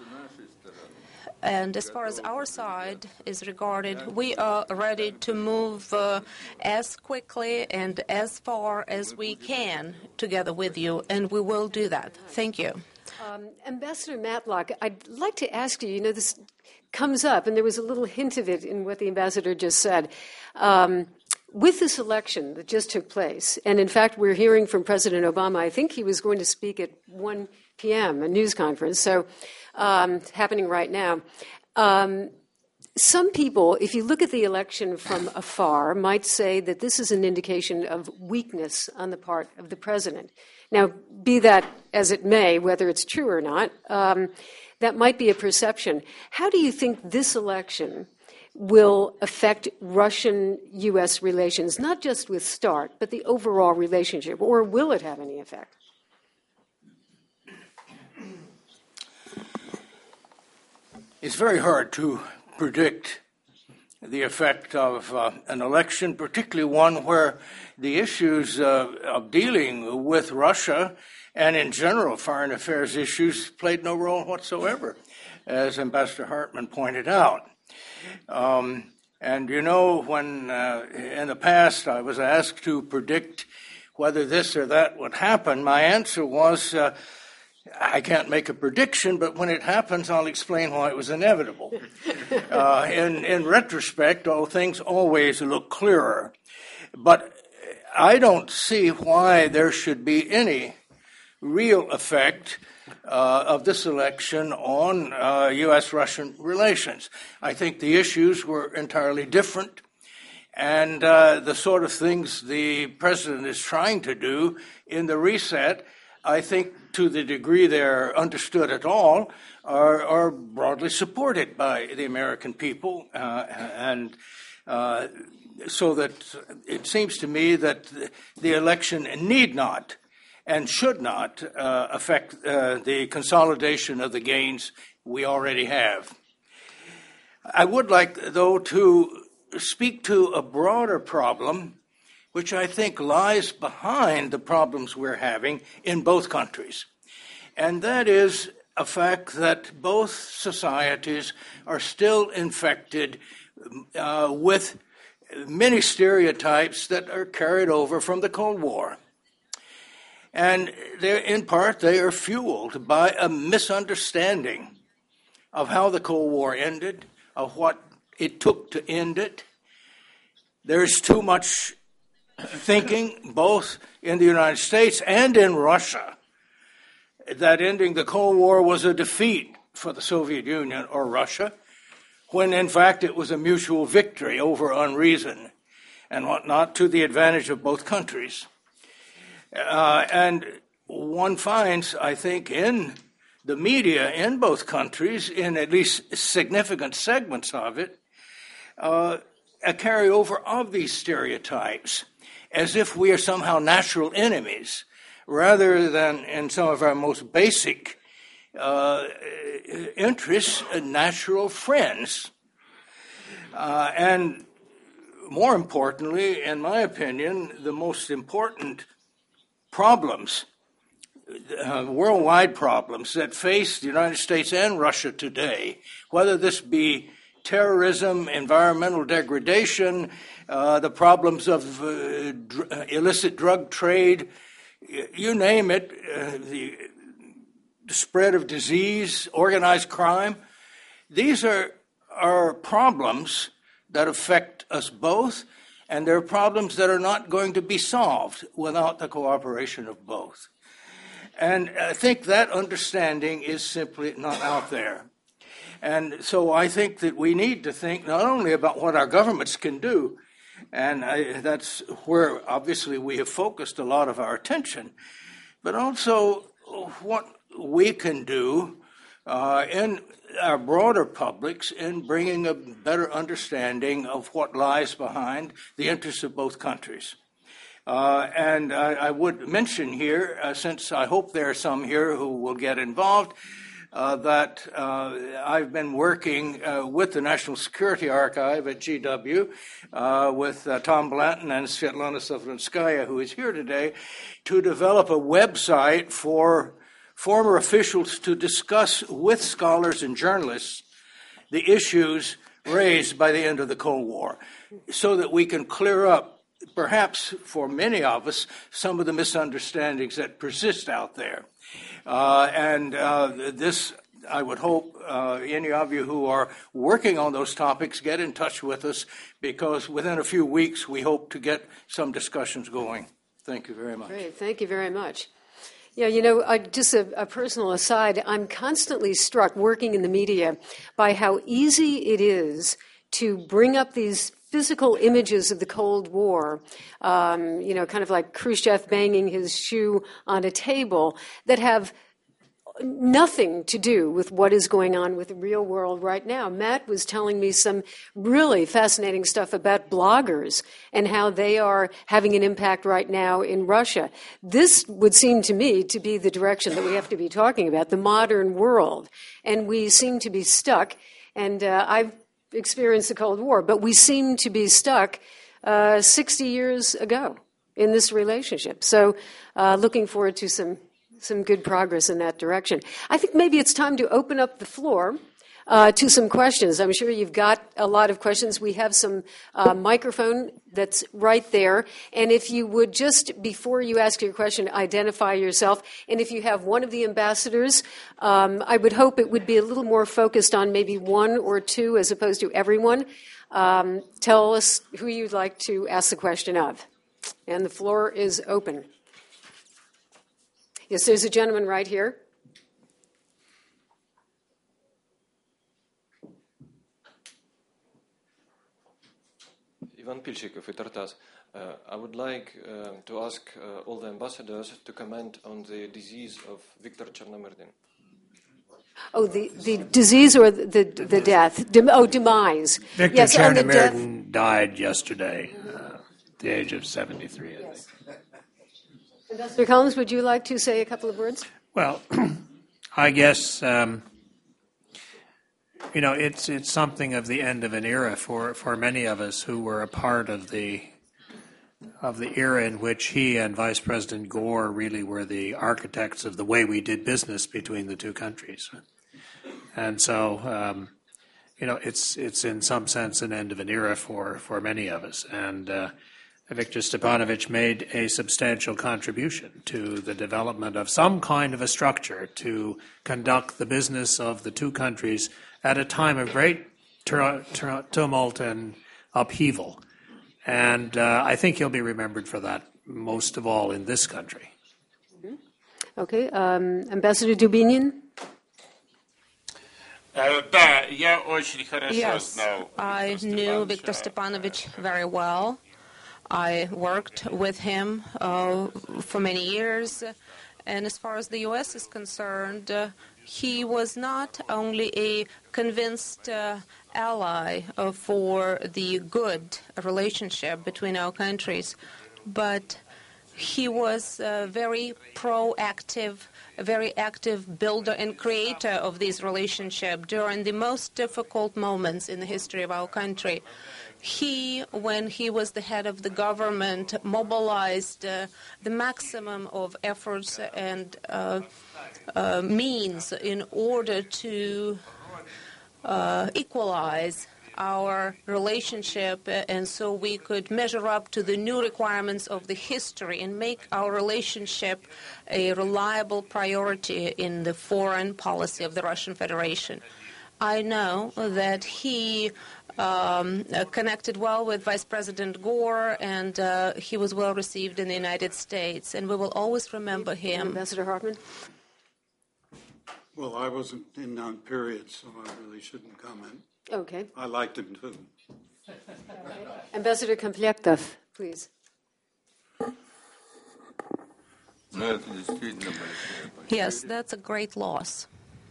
And as far as our side is regarded, we are ready to move uh, as quickly and as far as we can together with you, and we will do that. Thank you. Um, Ambassador Matlock, I'd like to ask you, you know, this comes up, and there was a little hint of it in what the ambassador just said. Um, with this election that just took place, and in fact, we're hearing from President Obama, I think he was going to speak at one p.m., a news conference, so um, happening right now. Um, some people, if you look at the election from afar, might say that this is an indication of weakness on the part of the president. Now, be that as it may, whether it's true or not, um, that might be a perception. How do you think this election will affect Russian-U S relations, not just with START, but the overall relationship, or will it have any effect? It's very hard to predict the effect of uh, an election, particularly one where the issues uh, of dealing with Russia and in general foreign affairs issues played no role whatsoever, as Ambassador Hartman pointed out. Um, and you know, when uh, in the past I was asked to predict whether this or that would happen, my answer was, uh, I can't make a prediction, but when it happens, I'll explain why it was inevitable. Uh, in, in retrospect, all things always look clearer. But I don't see why there should be any real effect uh, of this election on uh, U S Russian relations. I think the issues were entirely different, and uh, the sort of things the president is trying to do in the reset, I think to the degree they're understood at all, are, are broadly supported by the American people. Uh, and uh, so that it seems to me that the election need not and should not uh, affect uh, the consolidation of the gains we already have. I would like, though, to speak to a broader problem which I think lies behind the problems we're having in both countries. And that is a fact that both societies are still infected uh, with many stereotypes that are carried over from the Cold War. And in part, they are fueled by a misunderstanding of how the Cold War ended, of what it took to end it. There's too much thinking, both in the United States and in Russia, that ending the Cold War was a defeat for the Soviet Union or Russia, when in fact it was a mutual victory over unreason and whatnot to the advantage of both countries. Uh, and one finds, I think, in the media in both countries, in at least significant segments of it, uh, a carryover of these stereotypes, as if we are somehow natural enemies, rather than in some of our most basic uh, interests, uh, natural friends. Uh, and more importantly, in my opinion, the most important problems, uh, worldwide problems that face the United States and Russia today, whether this be terrorism, environmental degradation, uh, the problems of uh, dr- illicit drug trade, you name it, uh, the, the spread of disease, organized crime. These are, are problems that affect us both, and they're problems that are not going to be solved without the cooperation of both. And I think that understanding is simply not out there. And so I think that we need to think not only about what our governments can do, and I, that's where obviously we have focused a lot of our attention, but also what we can do uh, in our broader publics in bringing a better understanding of what lies behind the interests of both countries. Uh, and I, I would mention here, uh, since I hope there are some here who will get involved, Uh, that uh, I've been working uh, with the National Security Archive at G W, uh, with uh, Tom Blanton and Svetlana Savronskaya, who is here today, to develop a website for former officials to discuss with scholars and journalists the issues raised by the end of the Cold War, so that we can clear up, perhaps for many of us, some of the misunderstandings that persist out there. Uh, and uh, this, I would hope, uh, any of you who are working on those topics get in touch with us, because within a few weeks we hope to get some discussions going. Thank you very much. Great. Thank you very much. Yeah, you know, uh, just a, a personal aside, I'm constantly struck working in the media by how easy it is to bring up these physical images of the Cold War, um, you know, kind of like Khrushchev banging his shoe on a table, that have nothing to do with what is going on with the real world right now. Matt was telling me some really fascinating stuff about bloggers and how they are having an impact right now in Russia. This would seem to me to be the direction that we have to be talking about, the modern world. And we seem to be stuck, and uh, I've experienced the Cold War, but we seem to be stuck uh, sixty years ago in this relationship. So uh, looking forward to some some good progress in that direction. I think maybe it's time to open up the floor uh, to some questions. I'm sure you've got a lot of questions. We have some uh, microphone that's right there. And if you would just, before you ask your question, identify yourself. And if you have one of the ambassadors, um, I would hope it would be a little more focused on maybe one or two as opposed to everyone. Um, tell us who you'd like to ask the question of. And the floor is open. Yes, there's a gentleman right here. Ivan Pilchikov, Tartas. Uh, I would like uh, to ask uh, all the ambassadors to comment on the disease of Viktor Chernomyrdin. Oh, the, the disease or the the, the death? Dem- oh, demise. Viktor yes, Chernomyrdin died yesterday uh, at the age of seventy-three, I yes. think. Ambassador Collins, would you like to say a couple of words? Well, I guess, um, you know, it's it's something of the end of an era for, for many of us who were a part of the of the era in which he and Vice President Gore really were the architects of the way we did business between the two countries. And so, um, you know, it's it's in some sense an end of an era for, for many of us. And uh, Viktor Stepanovich made a substantial contribution to the development of some kind of a structure to conduct the business of the two countries at a time of great tur- tur- tumult and upheaval. And uh, I think he'll be remembered for that, most of all in this country. Mm-hmm. Okay. Um, Ambassador Dubinin? Yes, I knew Viktor Stepanovich very well. I worked with him uh, for many years, and as far as the U S is concerned, uh, he was not only a convinced uh, ally uh, for the good relationship between our countries, but he was a very proactive, a very active builder and creator of this relationship during the most difficult moments in the history of our country. He, when he was the head of the government, mobilized uh, the maximum of efforts and uh, uh, means in order to uh, equalize our relationship, and so we could measure up to the new requirements of the history and make our relationship a reliable priority in the foreign policy of the Russian Federation. I know that he Um, uh, connected well with Vice President Gore, and uh, he was well received in the United States, and we will always remember him. Ambassador Hartman? Well, I wasn't in that period, so I really shouldn't comment. Okay. I liked him too. Ambassador Komplektov, please. Yes, that's a great loss.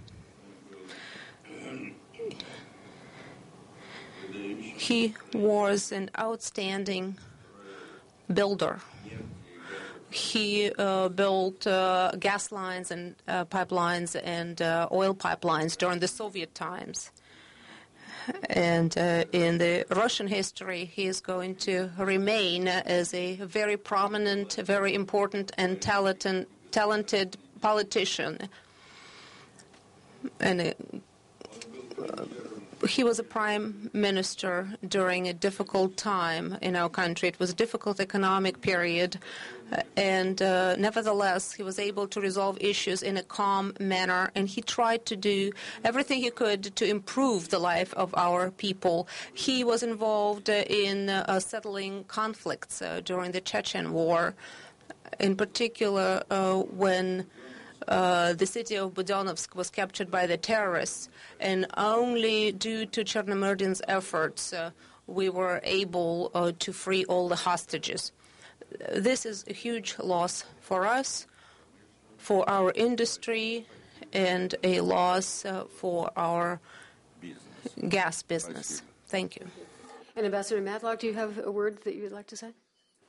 He was an outstanding builder. He uh, built uh, gas lines and uh, pipelines and uh, oil pipelines during the Soviet times. And uh, in the Russian history, he is going to remain as a very prominent, very important, and talented, talented politician. And uh, he was a prime minister during a difficult time in our country. It was a difficult economic period, uh, and uh, nevertheless, he was able to resolve issues in a calm manner, and he tried to do everything he could to improve the life of our people. He was involved uh, in uh, settling conflicts uh, during the Chechen War, in particular uh, when Uh, the city of Budyonnovsk was captured by the terrorists, and only due to Chernomyrdin's efforts uh, we were able uh, to free all the hostages. This is a huge loss for us, for our industry, and a loss uh, for our business. gas business. Thank you. And Ambassador Matlock, do you have a word that you would like to say?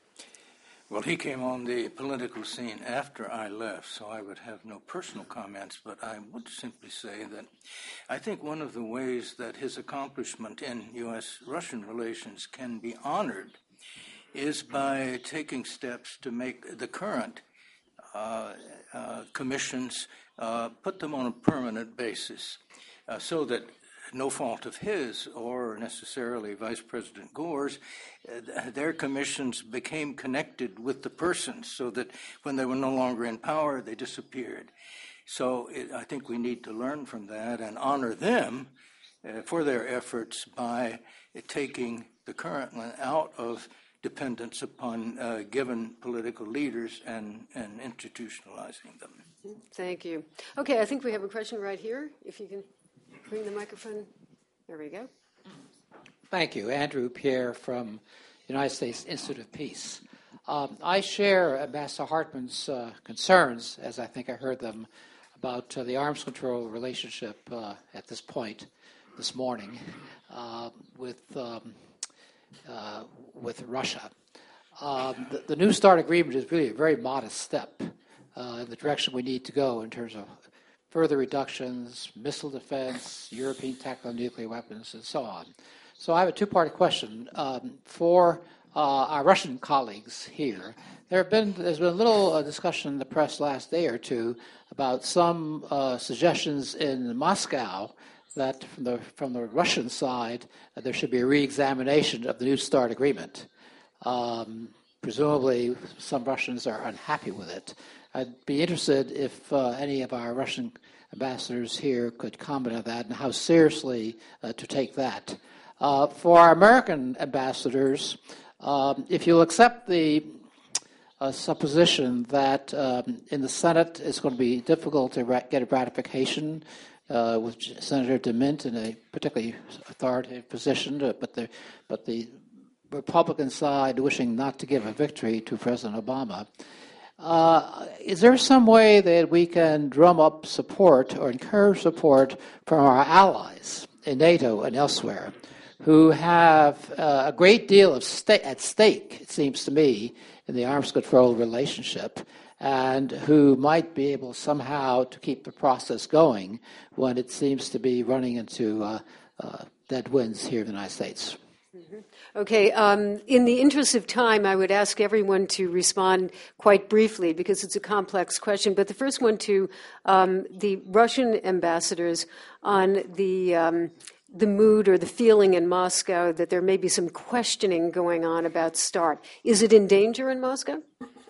Well, he came on the political scene after I left, so I would have no personal comments, but I would simply say that I think one of the ways that his accomplishment in U S Russian relations can be honored is by taking steps to make the current uh, uh, commissions, uh, put them on a permanent basis, uh, so that no fault of his or necessarily Vice President Gore's, uh, their commissions became connected with the persons so that when they were no longer in power, they disappeared. So it, I think we need to learn from that and honor them uh, for their efforts by uh, taking the current one out of dependence upon uh, given political leaders and, and institutionalizing them. Thank you. Okay, I think we have a question right here, if you can bring the microphone. There we go. Thank you. Andrew Pierre from United States Institute of Peace. Um, I share Ambassador Hartman's uh, concerns, as I think I heard them, about uh, the arms control relationship uh, at this point this morning uh, with um, uh, with Russia. Um, the, the New START agreement is really a very modest step uh, in the direction we need to go in terms of further reductions, missile defense, European tactical nuclear weapons, and so on. So I have a two-part question. Um, for uh, our Russian colleagues here, there have been, there's been a little uh, discussion in the press last day or two about some uh, suggestions in Moscow that from the, from the Russian side, uh, there should be a re-examination of the New START agreement. Um, presumably, some Russians are unhappy with it. I'd be interested if uh, any of our Russian ambassadors here could comment on that and how seriously uh, to take that. Uh, for our American ambassadors, um, if you'll accept the uh, supposition that um, in the Senate it's going to be difficult to ra- get a ratification uh, with Senator DeMint in a particularly authoritative position, uh, but the but the Republican side wishing not to give a victory to President Obama. Uh, is there some way that we can drum up support or encourage support from our allies in NATO and elsewhere who have uh, a great deal of sta- at stake, it seems to me, in the arms control relationship, and who might be able somehow to keep the process going when it seems to be running into uh, uh, dead winds here in the United States? Mm-hmm. Okay, um, in the interest of time, I would ask everyone to respond quite briefly because it's a complex question. But the first one to um, the Russian ambassadors on the um, the mood or the feeling in Moscow that there may be some questioning going on about START. Is it in danger in Moscow?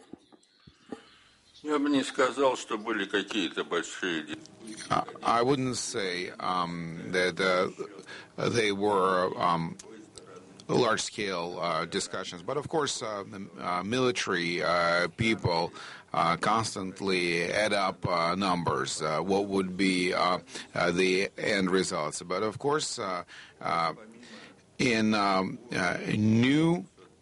Uh, I wouldn't say um, that uh, they were um, large-scale uh, discussions, but of course, uh, uh, military uh, people uh, constantly add up uh, numbers. Uh, what would be uh, uh, the end results? But of course, uh, uh, in um, uh, new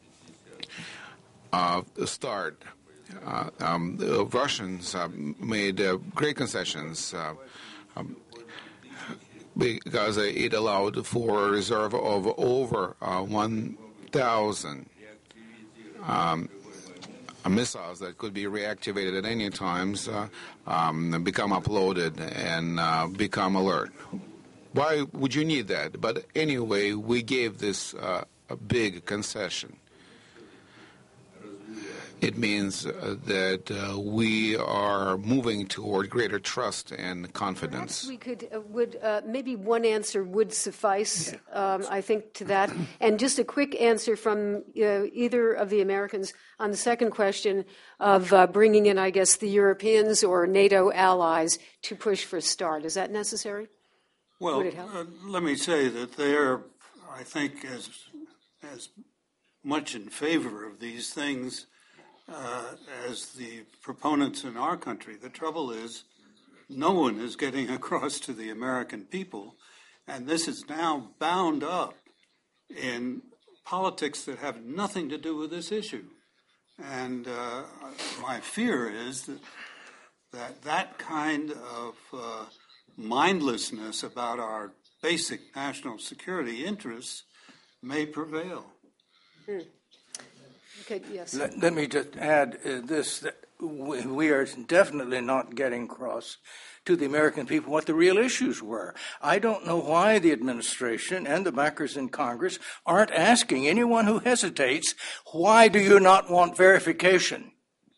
uh, START. Uh, um, the Russians uh, made uh, great concessions uh, um, because it allowed for a reserve of over uh, one thousand um, missiles that could be reactivated at any times, uh, um, become uploaded, and uh, become alert. Why would you need that? But anyway, we gave this uh, a big concession. It means uh, that uh, we are moving toward greater trust and confidence. Perhaps we could, uh, would, uh, maybe one answer would suffice, um, I think, to that. And just a quick answer from uh, either of the Americans on the second question of uh, bringing in, I guess, the Europeans or NATO allies to push for START. Is that necessary? Well, uh, let me say that they're, I think, as, as much in favor of these things Uh, as the proponents in our country. The trouble is no one is getting across to the American people, and this is now bound up in politics that have nothing to do with this issue. And uh, my fear is that that, that kind of uh, mindlessness about our basic national security interests may prevail. Hmm. Okay, yes. Let, let me just add uh, this. That we, we are definitely not getting across to the American people what the real issues were. I don't know why the administration and the backers in Congress aren't asking anyone who hesitates, why do you not want verification?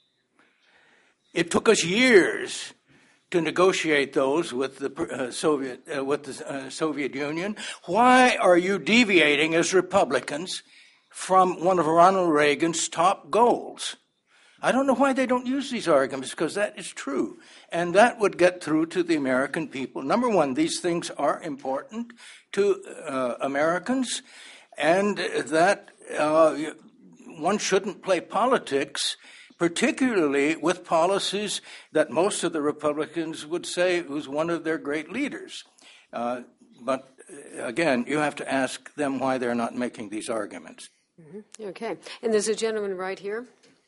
It took us years to negotiate those with the uh, Soviet uh, with the uh, Soviet Union. Why are you deviating as Republicans from one of Ronald Reagan's top goals? I don't know why they don't use these arguments, because that is true. And that would get through to the American people. Number one, these things are important to uh, Americans, and that uh, one shouldn't play politics, particularly with policies that most of the Republicans would say was one of their great leaders. Uh, but again, you have to ask them why they're not making these arguments. Mm-hmm. Okay. And there's a gentleman right here.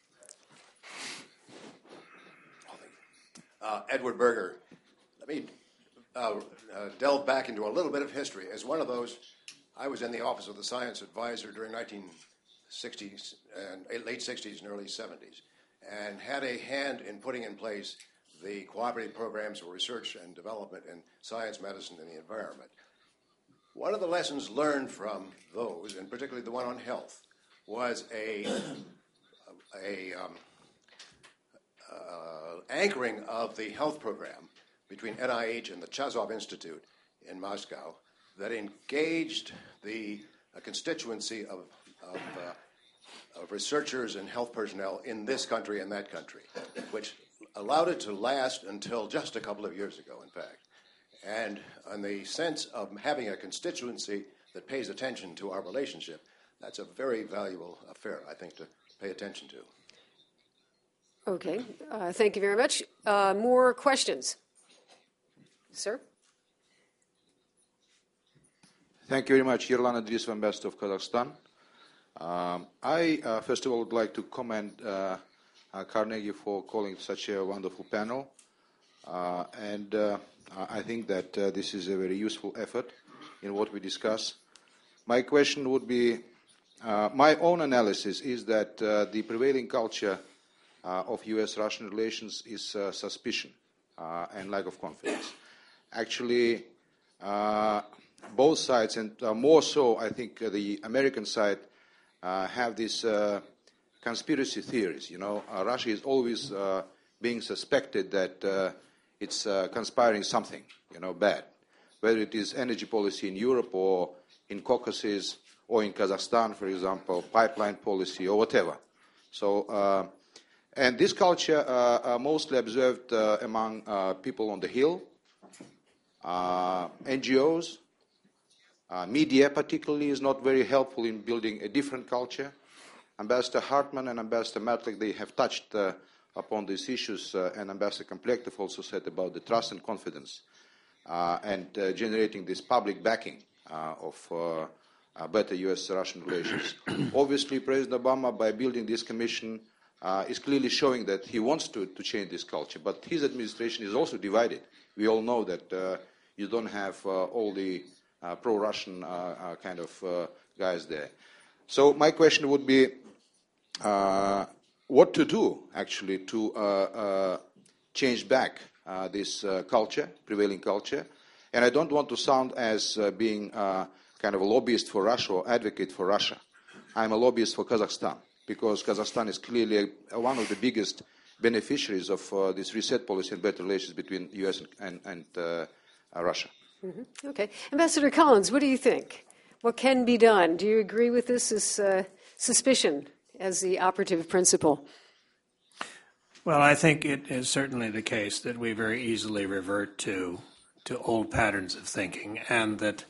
Uh, Edward Berger. Let me uh, uh, delve back into a little bit of history. As one of those, I was in the office of the science advisor during nineteen sixties and late sixties and early seventies, and had a hand in putting in place the cooperative programs for research and development in science, medicine, and the environment. One of the lessons learned from those, and particularly the one on health, was a, a um, uh, anchoring of the health program between N I H and the Chazov Institute in Moscow that engaged the a constituency of, of, uh, of researchers and health personnel in this country and that country, which allowed it to last until just a couple of years ago, in fact. And in the sense of having a constituency that pays attention to our relationship, that's a very valuable affair, I think, to pay attention to. Okay. Uh, thank you very much. Uh, more questions? Sir? Thank you very much. Yerlan Idris, Ambassador of Kazakhstan. Um, I, uh, first of all, would like to commend uh, uh, Carnegie for calling such a wonderful panel. Uh, and uh, I think that uh, this is a very useful effort in what we discuss. My question would be, uh, my own analysis is that uh, the prevailing culture uh, of U S Russian relations is uh, suspicion uh, and lack of confidence. Actually, uh, both sides, and uh, more so, I think, uh, the American side, uh, have these uh, conspiracy theories. You know, uh, Russia is always uh, being suspected that uh, it's uh, conspiring something, you know, bad, whether it is energy policy in Europe or in Caucasus or in Kazakhstan, for example, pipeline policy or whatever. So, uh, and this culture uh, uh, mostly observed uh, among uh, people on the Hill, uh, N G Os, uh, media particularly is not very helpful in building a different culture. Ambassador Hartman and Ambassador Matlick, they have touched uh, upon these issues, uh, and Ambassador Komplektev also said about the trust and confidence uh, and uh, generating this public backing uh, of uh, uh, better U S Russian relations. Obviously, President Obama, by building this commission, uh, is clearly showing that he wants to, to change this culture, but his administration is also divided. We all know that uh, you don't have uh, all the uh, pro-Russian uh, uh, kind of uh, guys there. So my question would be, uh, what to do, actually, to uh, uh, change back uh, this uh, culture, prevailing culture. And I don't want to sound as uh, being uh, kind of a lobbyist for Russia or advocate for Russia. I'm a lobbyist for Kazakhstan, because Kazakhstan is clearly one of the biggest beneficiaries of uh, this reset policy and better relations between the U S and, and, and uh, uh, Russia. Mm-hmm. Okay. Ambassador Collins, what do you think? What can be done? Do you agree with this as uh, suspicion as the operative principle? Well, I think it is certainly the case that we very easily revert to to old patterns of thinking, and that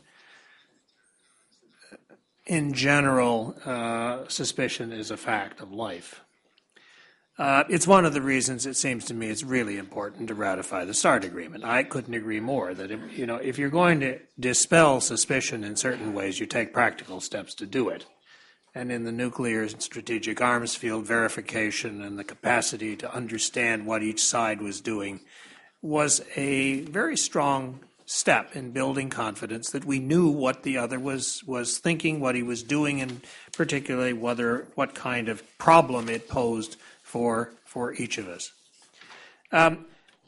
in general, uh, suspicion is a fact of life. Uh, it's one of the reasons it seems to me it's really important to ratify the START agreement. I couldn't agree more that if, you know, if you're going to dispel suspicion in certain ways, you take practical steps to do it. And in the nuclear and strategic arms field, verification and the capacity to understand what each side was doing was a very strong step in building confidence that we knew what the other was was thinking, what he was doing, and particularly whether what kind of problem it posed for for each of us. Um,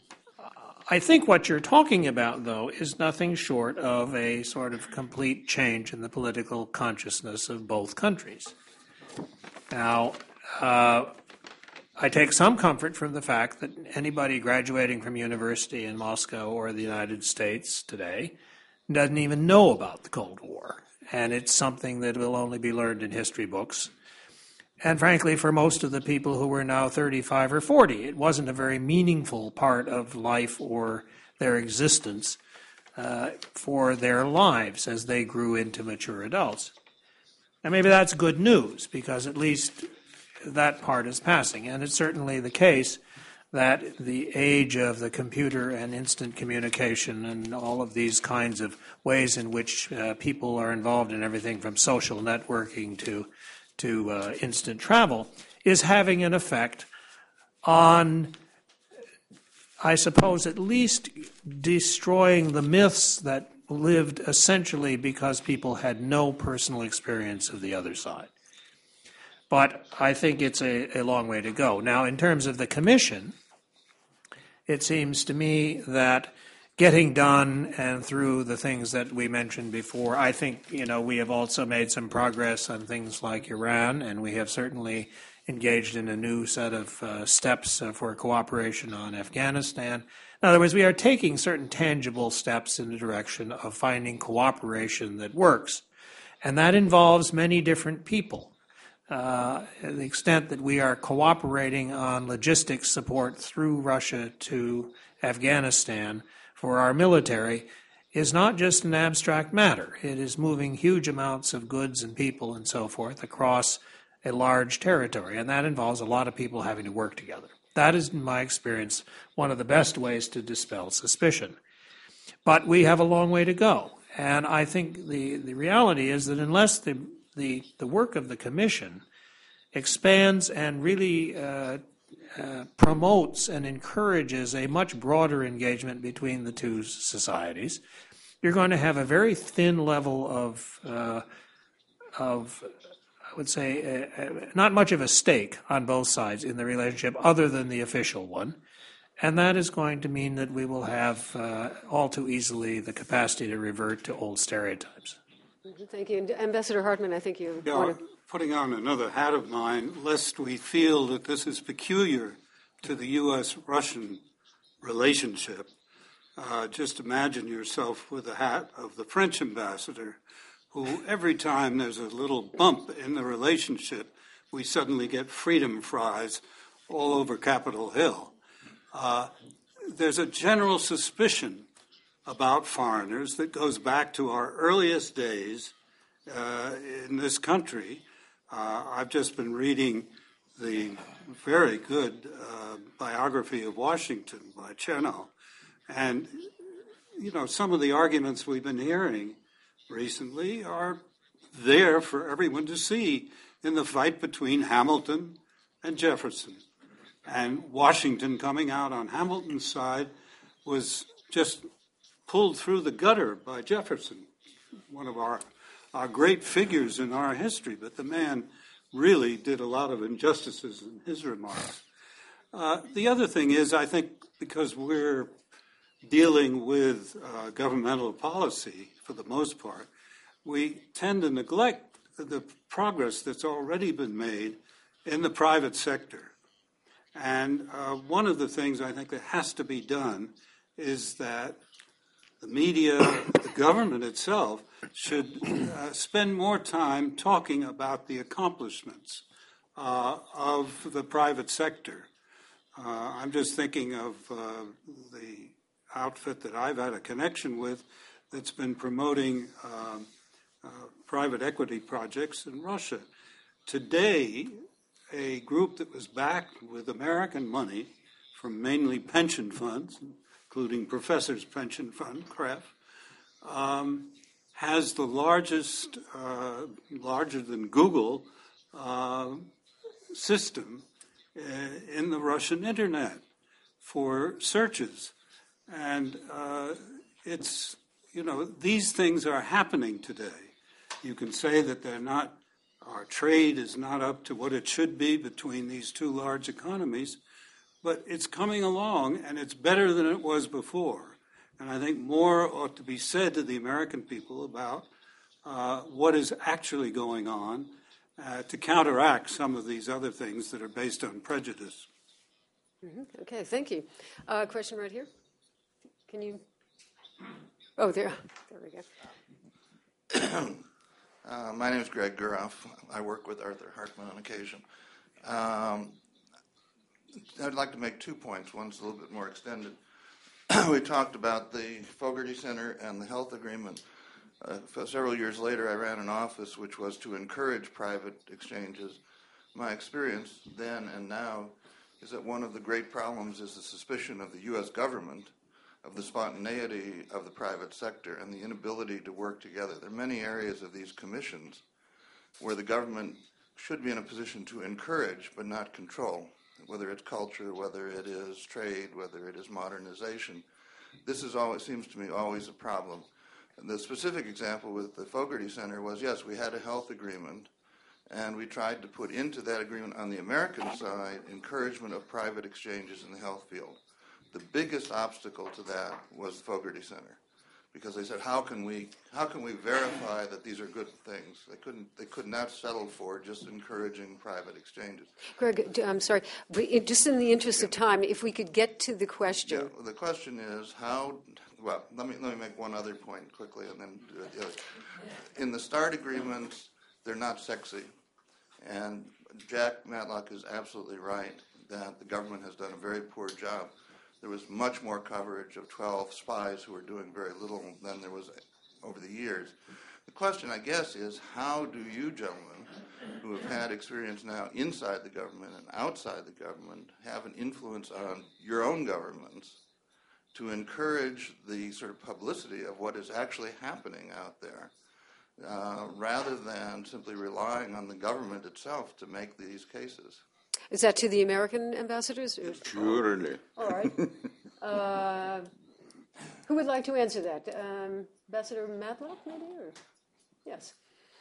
I think what you're talking about, though, is nothing short of a sort of complete change in the political consciousness of both countries. Now, uh, I take some comfort from the fact that anybody graduating from university in Moscow or the United States today doesn't even know about the Cold War, and it's something that will only be learned in history books. And frankly, for most of the people who were now thirty-five or forty, it wasn't a very meaningful part of life or their existence uh, for their lives as they grew into mature adults. And maybe that's good news, because at least that part is passing. And it's certainly the case that the age of the computer and instant communication and all of these kinds of ways in which uh, people are involved in everything from social networking to to uh, instant travel is having an effect on, I suppose, at least destroying the myths that lived essentially because people had no personal experience of the other side. But I think it's a, a long way to go. Now, in terms of the Commission, it seems to me that getting done and through the things that we mentioned before, I think, you know, we have also made some progress on things like Iran, and we have certainly engaged in a new set of uh, steps uh, for cooperation on Afghanistan. In other words, we are taking certain tangible steps in the direction of finding cooperation that works, and that involves many different people. Uh, the extent that we are cooperating on logistics support through Russia to Afghanistan for our military is not just an abstract matter. It is moving huge amounts of goods and people and so forth across a large territory, and that involves a lot of people having to work together. That is, in my experience, one of the best ways to dispel suspicion. But we have a long way to go, and I think the, the reality is that unless the, the, the work of the Commission expands and really uh, Uh, promotes and encourages a much broader engagement between the two societies, you're going to have a very thin level of, uh, of I would say, uh, uh, not much of a stake on both sides in the relationship other than the official one. And that is going to mean that we will have uh, all too easily the capacity to revert to old stereotypes. Thank you. Ambassador Hartman, I think you yeah, want to... Putting on another hat of mine, lest we feel that this is peculiar to the U S Russian relationship, uh, just imagine yourself with the hat of the French ambassador, who every time there's a little bump in the relationship, we suddenly get freedom fries all over Capitol Hill. Uh, there's a general suspicion about foreigners that goes back to our earliest days uh, in this country. Uh, I've just been reading the very good uh, biography of Washington by Chernow. And, you know, some of the arguments we've been hearing recently are there for everyone to see in the fight between Hamilton and Jefferson. And Washington coming out on Hamilton's side was just pulled through the gutter by Jefferson, one of our Are great figures in our history, but the man really did a lot of injustices in his remarks. Uh, the other thing is, I think, because we're dealing with uh, governmental policy for the most part, we tend to neglect the progress that's already been made in the private sector. And uh, one of the things I think that has to be done is that the media, the government itself, should uh, spend more time talking about the accomplishments uh, of the private sector. Uh, I'm just thinking of uh, the outfit that I've had a connection with that's been promoting uh, uh, private equity projects in Russia. Today, a group that was backed with American money from mainly pension funds, including Professor's Pension Fund, C R E F, um, has the largest, uh, larger than Google, uh, system uh, in the Russian internet for searches. And uh, it's, you know, these things are happening today. You can say that they're not, our trade is not up to what it should be between these two large economies, but it's coming along and it's better than it was before. And I think more ought to be said to the American people about uh, what is actually going on uh, to counteract some of these other things that are based on prejudice. Mm-hmm. Okay, thank you. Uh, question right here. Can you? Oh, there. There we go. uh, my name is Greg Guroff. I work with Arthur Hartman on occasion. Um, I'd like to make two points. One's a little bit more extended. We talked about the Fogarty Center and the health agreement. Uh, several years later, I ran an office which was to encourage private exchanges. My experience then and now is that one of the great problems is the suspicion of the U S government of the spontaneity of the private sector and the inability to work together. There are many areas of these commissions where the government should be in a position to encourage but not control, whether it's culture, whether it is trade, whether it is modernization. This is always, seems to me, always a problem. And the specific example with the Fogarty Center was, yes, we had a health agreement, and we tried to put into that agreement on the American side encouragement of private exchanges in the health field. The biggest obstacle to that was the Fogarty Center, because they said, how can we how can we verify that these are good things? They couldn't they could not settle for just encouraging private exchanges. Greg, I'm sorry, but it, just in the interest of time, if we could get to the question. Yeah, well, the question is how. Well, let me let me make one other point quickly, and then do the other. In the START agreements, they're not sexy, and Jack Matlock is absolutely right that the government has done a very poor job. There was much more coverage of twelve spies who were doing very little than there was over the years. The question, I guess, is how do you gentlemen, who have had experience now inside the government and outside the government, have an influence on your own governments to encourage the sort of publicity of what is actually happening out there, uh, rather than simply relying on the government itself to make these cases? Is that to the American ambassadors? Surely. All right. Uh, who would like to answer that? Um, Ambassador Matlock, maybe? Or? Yes.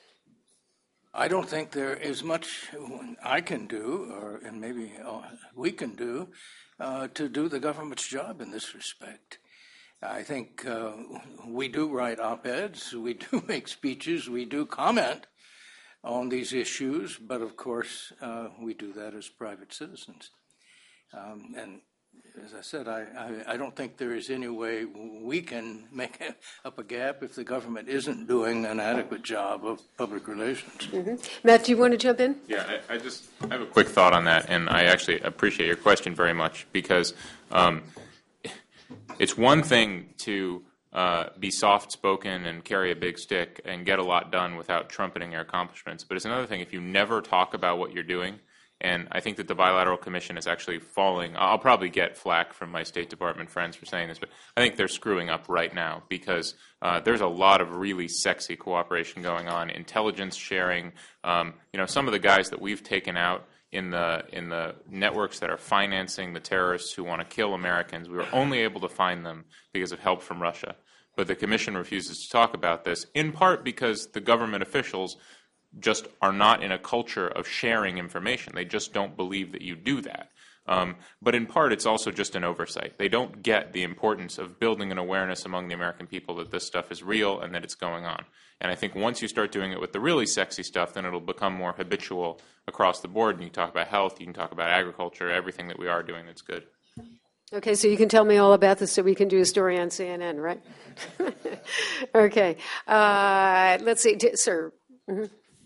I don't think there is much I can do, or and maybe uh, we can do, uh, to do the government's job in this respect. I think uh, we do write op-eds, we do make speeches, we do comment on these issues, but of course uh, we do that as private citizens. Um, and as I said, I, I, I don't think there is any way we can make up a gap if the government isn't doing an adequate job of public relations. Mm-hmm. Matt, do you want to jump in? Yeah, I, I just I have a quick thought on that, and I actually appreciate your question very much, because um, it's one thing to Uh, be soft-spoken and carry a big stick and get a lot done without trumpeting your accomplishments. But it's another thing if you never talk about what you're doing, and I think that the Bilateral Commission is actually falling. I'll probably get flack from my State Department friends for saying this, but I think they're screwing up right now, because uh, there's a lot of really sexy cooperation going on, intelligence sharing. Um, you know, some of the guys that we've taken out in the in the networks that are financing the terrorists who want to kill Americans, we were only able to find them because of help from Russia. But the Commission refuses to talk about this, in part because the government officials just are not in a culture of sharing information. They just don't believe that you do that. Um, but in part, it's also just an oversight. They don't get the importance of building an awareness among the American people that this stuff is real and that it's going on. And I think once you start doing it with the really sexy stuff, then it'll become more habitual across the board. And you can talk about health, you can talk about agriculture, everything that we are doing that's good. Okay, so you can tell me all about this so we can do a story on C N N, right? Okay. Uh, let's see, D- sir. Mm-hmm.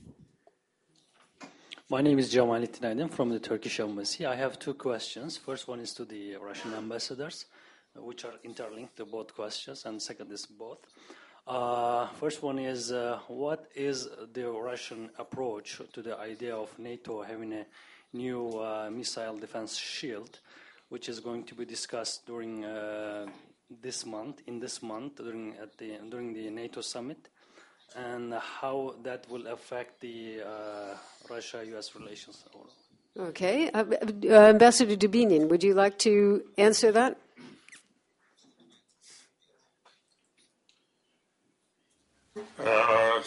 My name is Jamali Tinaydin from the Turkish Embassy. I have two questions. First one is to the Russian ambassadors, which are interlinked to both questions, and second is both. Uh, first one is, uh, what is the Russian approach to the idea of NATO having a new uh, missile defense shield, which is going to be discussed during uh, this month, in this month, during, at the, during the NATO summit, and how that will affect the uh, Russia-U S relations? Okay. Uh, uh, Ambassador Dubinin, would you like to answer that? Uh,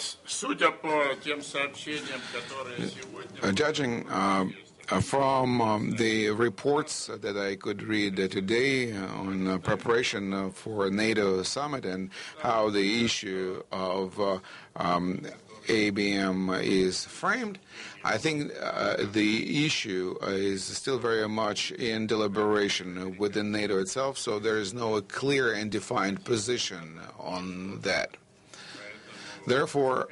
judging uh, from um, the reports that I could read today on uh, preparation uh, for a NATO summit and how the issue of uh, um, A B M is framed, I think uh, the issue is still very much in deliberation within NATO itself, so there is no clear and defined position on that. Therefore,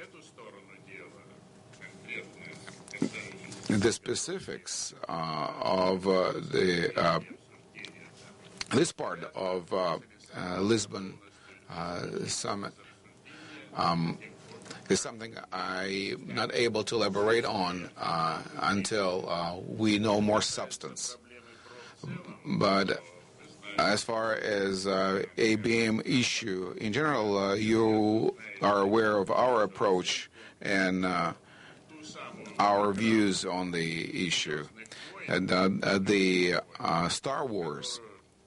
the specifics uh, of uh, the uh, this part of uh, uh, Lisbon uh, summit um, is something I'm not able to elaborate on uh, until uh, we know more substance. But as far as uh, A B M issue in general, uh, you are aware of our approach and uh, our views on the issue. And uh, the uh, Star Wars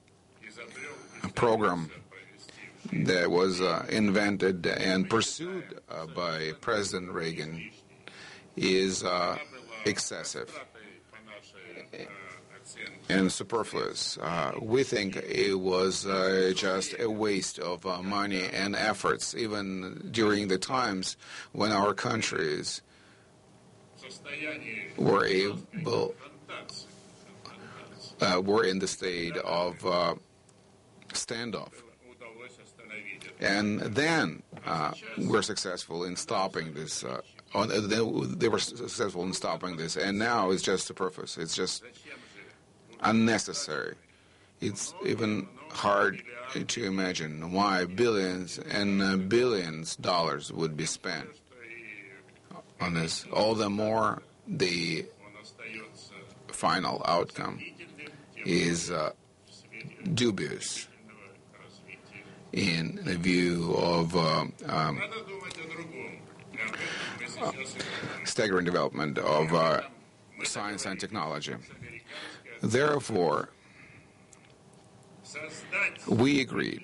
program that was uh, invented and pursued uh, by President Reagan is uh, excessive and superfluous. Uh, we think it was uh, just a waste of uh, money and efforts, even during the times when our countries were able, uh, were in the state of uh, standoff. And then uh, we're successful in stopping this. Uh, on, uh, they, they were successful in stopping this, and now it's just superfluous. It's just unnecessary. It's even hard to imagine why billions and uh, billions of dollars would be spent on this. All the more the final outcome is uh, dubious in the view of uh, um, uh, staggering development of uh, science and technology. Therefore, we agreed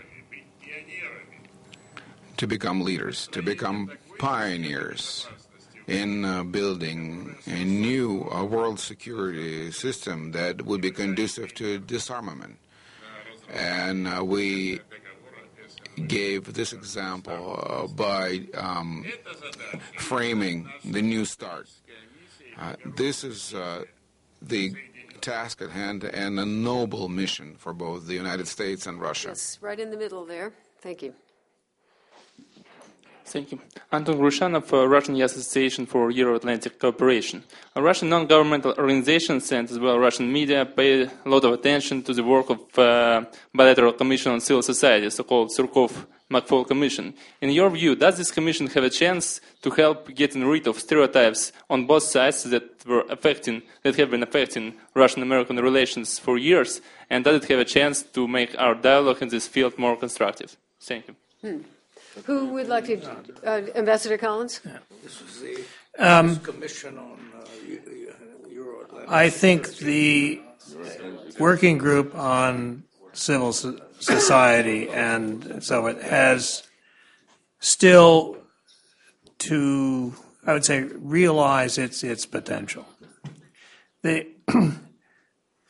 to become leaders, to become pioneers in uh, building a new uh, world security system that would be conducive to disarmament. And uh, we gave this example uh, by um, framing the New START. Uh, this is uh, the task at hand and a noble mission for both the United States and Russia. Yes, right in the middle there. Thank you. Thank you. Anton Grushanov, uh, Russian Association for Euro-Atlantic Cooperation. A Russian non-governmental organizations and as well Russian media pay a lot of attention to the work of uh, Bilateral Commission on Civil Society, so-called Surkov-McFaul Commission. In your view, does this commission have a chance to help getting rid of stereotypes on both sides that were affecting, that have been affecting Russian-American relations for years, and does it have a chance to make our dialogue in this field more constructive? Thank you. Hmm. Who would like to, uh, Ambassador Collins? Yeah. This was the Um, commission on uh, Euro-Atlantic. I think the working group on civil so- society and so it has still to, I would say, realize its its potential. The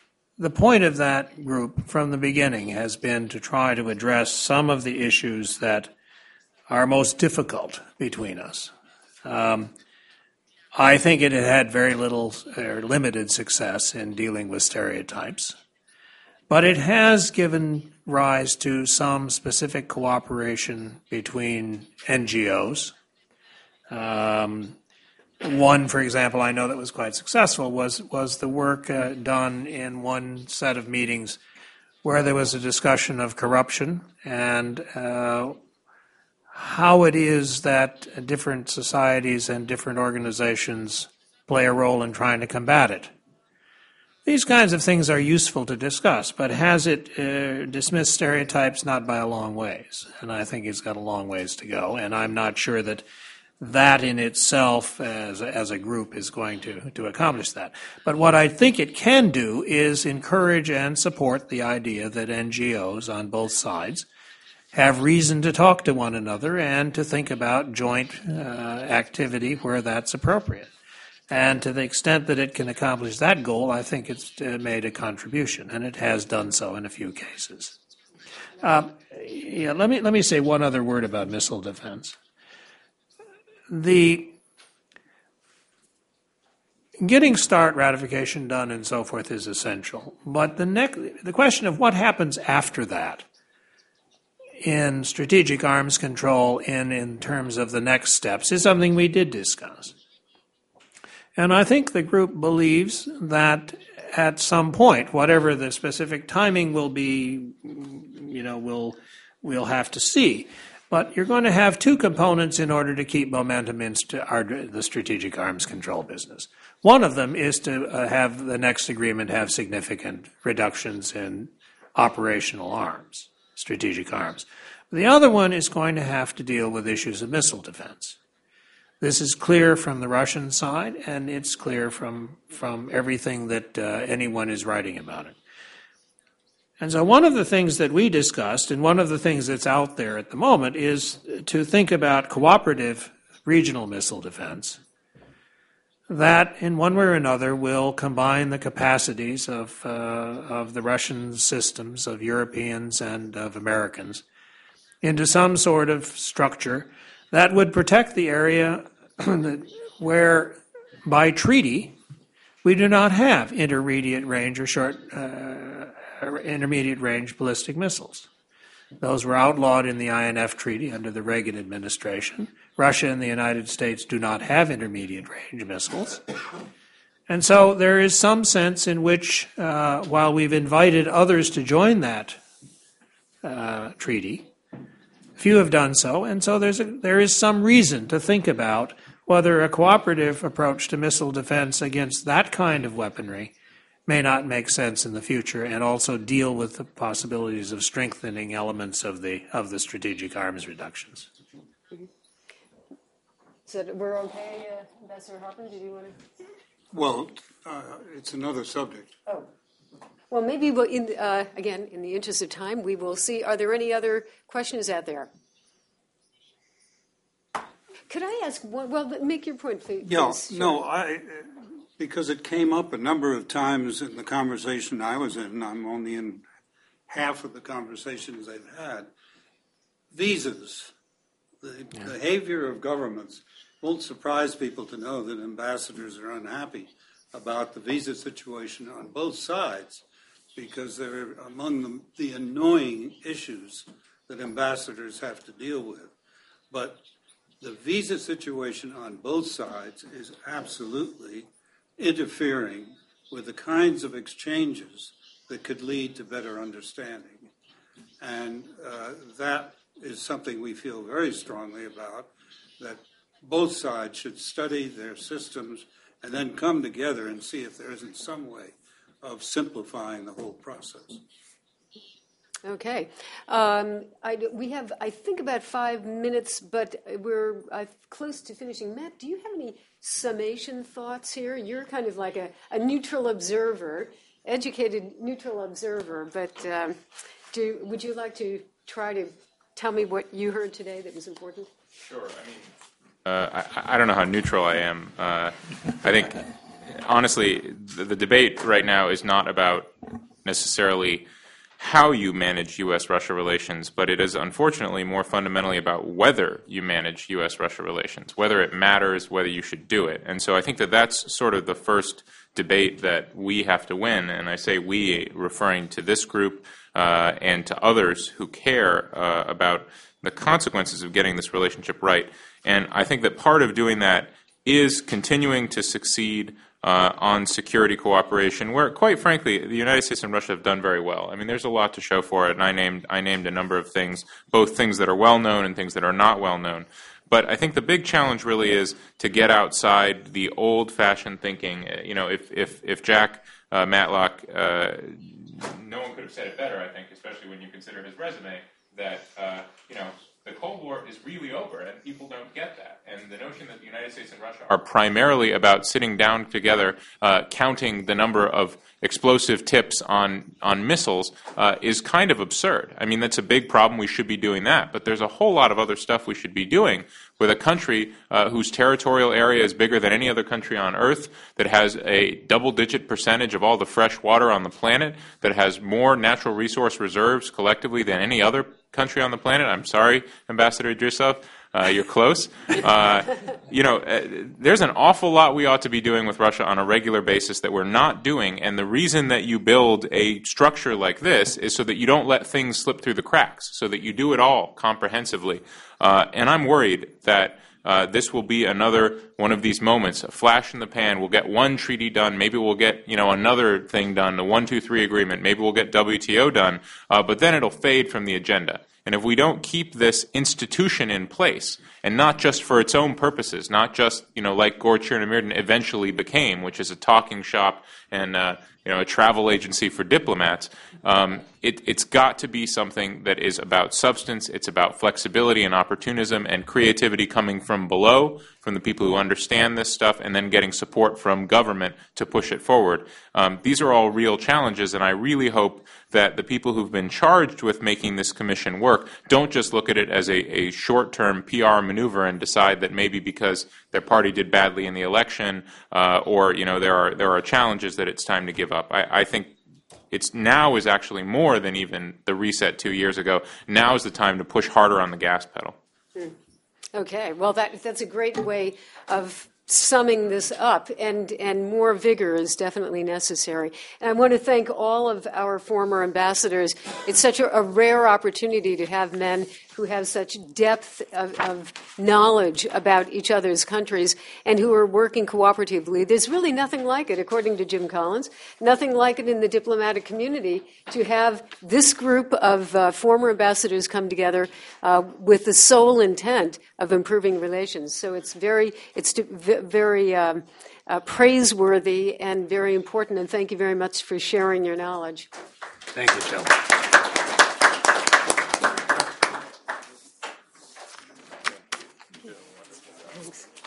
the point of that group from the beginning has been to try to address some of the issues that are most difficult between us. Um, I think it had very little or limited success in dealing with stereotypes, but it has given rise to some specific cooperation between N G Os. Um, one, for example, I know that was quite successful was was the work uh, done in one set of meetings where there was a discussion of corruption and uh, how it is that different societies and different organizations play a role in trying to combat it. These kinds of things are useful to discuss, but has it uh, dismissed stereotypes? Not by a long ways. And I think it's got a long ways to go. And I'm not sure that that in itself as a, as a group is going to, to accomplish that. But what I think it can do is encourage and support the idea that N G Os on both sides have reason to talk to one another and to think about joint uh, activity where that's appropriate. And to the extent that it can accomplish that goal, I think it's uh, made a contribution, and it has done so in a few cases. Um, yeah, let me let me say one other word about missile defense. The getting START ratification done and so forth is essential, but the next the question of what happens after that in strategic arms control and in terms of the next steps is something we did discuss. And I think the group believes that at some point, whatever the specific timing will be, you know, we'll, we'll have to see. But you're going to have two components in order to keep momentum in st- our, the strategic arms control business. One of them is to uh, have the next agreement have significant reductions in operational arms. Strategic arms. The other one is going to have to deal with issues of missile defense. This is clear from the Russian side, and it's clear from, from everything that uh, anyone is writing about it. And so one of the things that we discussed, and one of the things that's out there at the moment, is to think about cooperative regional missile defense that in one way or another will combine the capacities of, uh, of the Russian systems, of Europeans and of Americans, into some sort of structure that would protect the area where, by treaty, we do not have intermediate range or short, uh, intermediate range ballistic missiles. Those were outlawed in the I N F Treaty under the Reagan administration. Russia and the United States do not have intermediate range missiles. And so there is some sense in which, uh, while we've invited others to join that uh, treaty, few have done so, and so there's a, there is some reason to think about whether a cooperative approach to missile defense against that kind of weaponry may not make sense in the future, and also deal with the possibilities of strengthening elements of the of the strategic arms reductions. So we're okay, uh, Ambassador Hartman? Did you want to? Well, uh, it's another subject. Oh. Well, maybe we'll, in, uh, again, in the interest of time, we will see. Are there any other questions out there? Could I ask one? Well, make your point, please. Yeah, sure. no, I, because it came up a number of times in the conversation I was in. I'm only in half of the conversations they've had. Visas, the yeah. behavior of governments won't surprise people to know that ambassadors are unhappy about the visa situation on both sides, because they're among the, the annoying issues that ambassadors have to deal with. But the visa situation on both sides is absolutely interfering with the kinds of exchanges that could lead to better understanding. And uh, that is something we feel very strongly about, that both sides should study their systems and then come together and see if there isn't some way of simplifying the whole process. Okay. Um, I, we have, I think, about five minutes, but we're uh, close to finishing. Matt, do you have any summation thoughts here? You're kind of like a, a neutral observer, educated neutral observer, but um, do, would you like to try to tell me what you heard today that was important? Sure. I mean, uh, I, I don't know how neutral I am. Uh, I think, honestly, the, the debate right now is not about necessarily how you manage U S Russia relations, but it is unfortunately more fundamentally about whether you manage U S Russia relations, whether it matters, whether you should do it. And so I think that that's sort of the first debate that we have to win, and I say we, referring to this group uh, and to others who care uh, about the consequences of getting this relationship right. And I think that part of doing that is continuing to succeed uh, on security cooperation, where, quite frankly, the United States and Russia have done very well. I mean, there's a lot to show for it, and I named I named a number of things, both things that are well known and things that are not well known. But I think the big challenge really is to get outside the old-fashioned thinking. You know, if if if Jack uh, Matlock, uh, no one could have said it better, I think, especially when you consider his resume, that uh, you know. The Cold War is really over, and people don't get that. And the notion that the United States and Russia are primarily about sitting down together, uh, counting the number of explosive tips on on missiles uh, is kind of absurd. I mean, that's a big problem. We should be doing that. But there's a whole lot of other stuff we should be doing with a country uh, whose territorial area is bigger than any other country on Earth, that has a double-digit percentage of all the fresh water on the planet, that has more natural resource reserves collectively than any other country on the planet. I'm sorry, Ambassador Idrisov, uh, you're close. Uh, you know, uh, there's an awful lot we ought to be doing with Russia on a regular basis that we're not doing, and the reason that you build a structure like this is so that you don't let things slip through the cracks, so that you do it all comprehensively. Uh, and I'm worried that Uh, this will be another one of these moments, a flash in the pan. We'll get one treaty done. Maybe we'll get, you know, another thing done, the one two three agreement. Maybe we'll get W T O done. Uh, but then it'll fade from the agenda. And if we don't keep this institution in place, and not just for its own purposes, not just, you know, like Gore Chernomyrdin eventually became, which is a talking shop and, uh, you know, a travel agency for diplomats, um, it, it's got to be something that is about substance. It's about flexibility and opportunism and creativity coming from below, from the people who understand this stuff, and then getting support from government to push it forward. Um, these are all real challenges, and I really hope that the people who've been charged with making this commission work don't just look at it as a, a short-term P R maneuver and decide that maybe because their party did badly in the election uh, or, you know, there are there are challenges that it's time to give up. I, I think it's now is actually more than even the reset two years ago. Now is the time to push harder on the gas pedal. Hmm. Okay, well, that that's a great way of summing this up, and, and more vigor is definitely necessary. And I want to thank all of our former ambassadors. It's such a, a rare opportunity to have men who have such depth of, of knowledge about each other's countries and who are working cooperatively. There's really nothing like it, according to Jim Collins, nothing like it in the diplomatic community, to have this group of uh, former ambassadors come together uh, with the sole intent of improving relations. So it's very, it's very um, uh, praiseworthy and very important, and thank you very much for sharing your knowledge. Thank you, Jill. Thanks.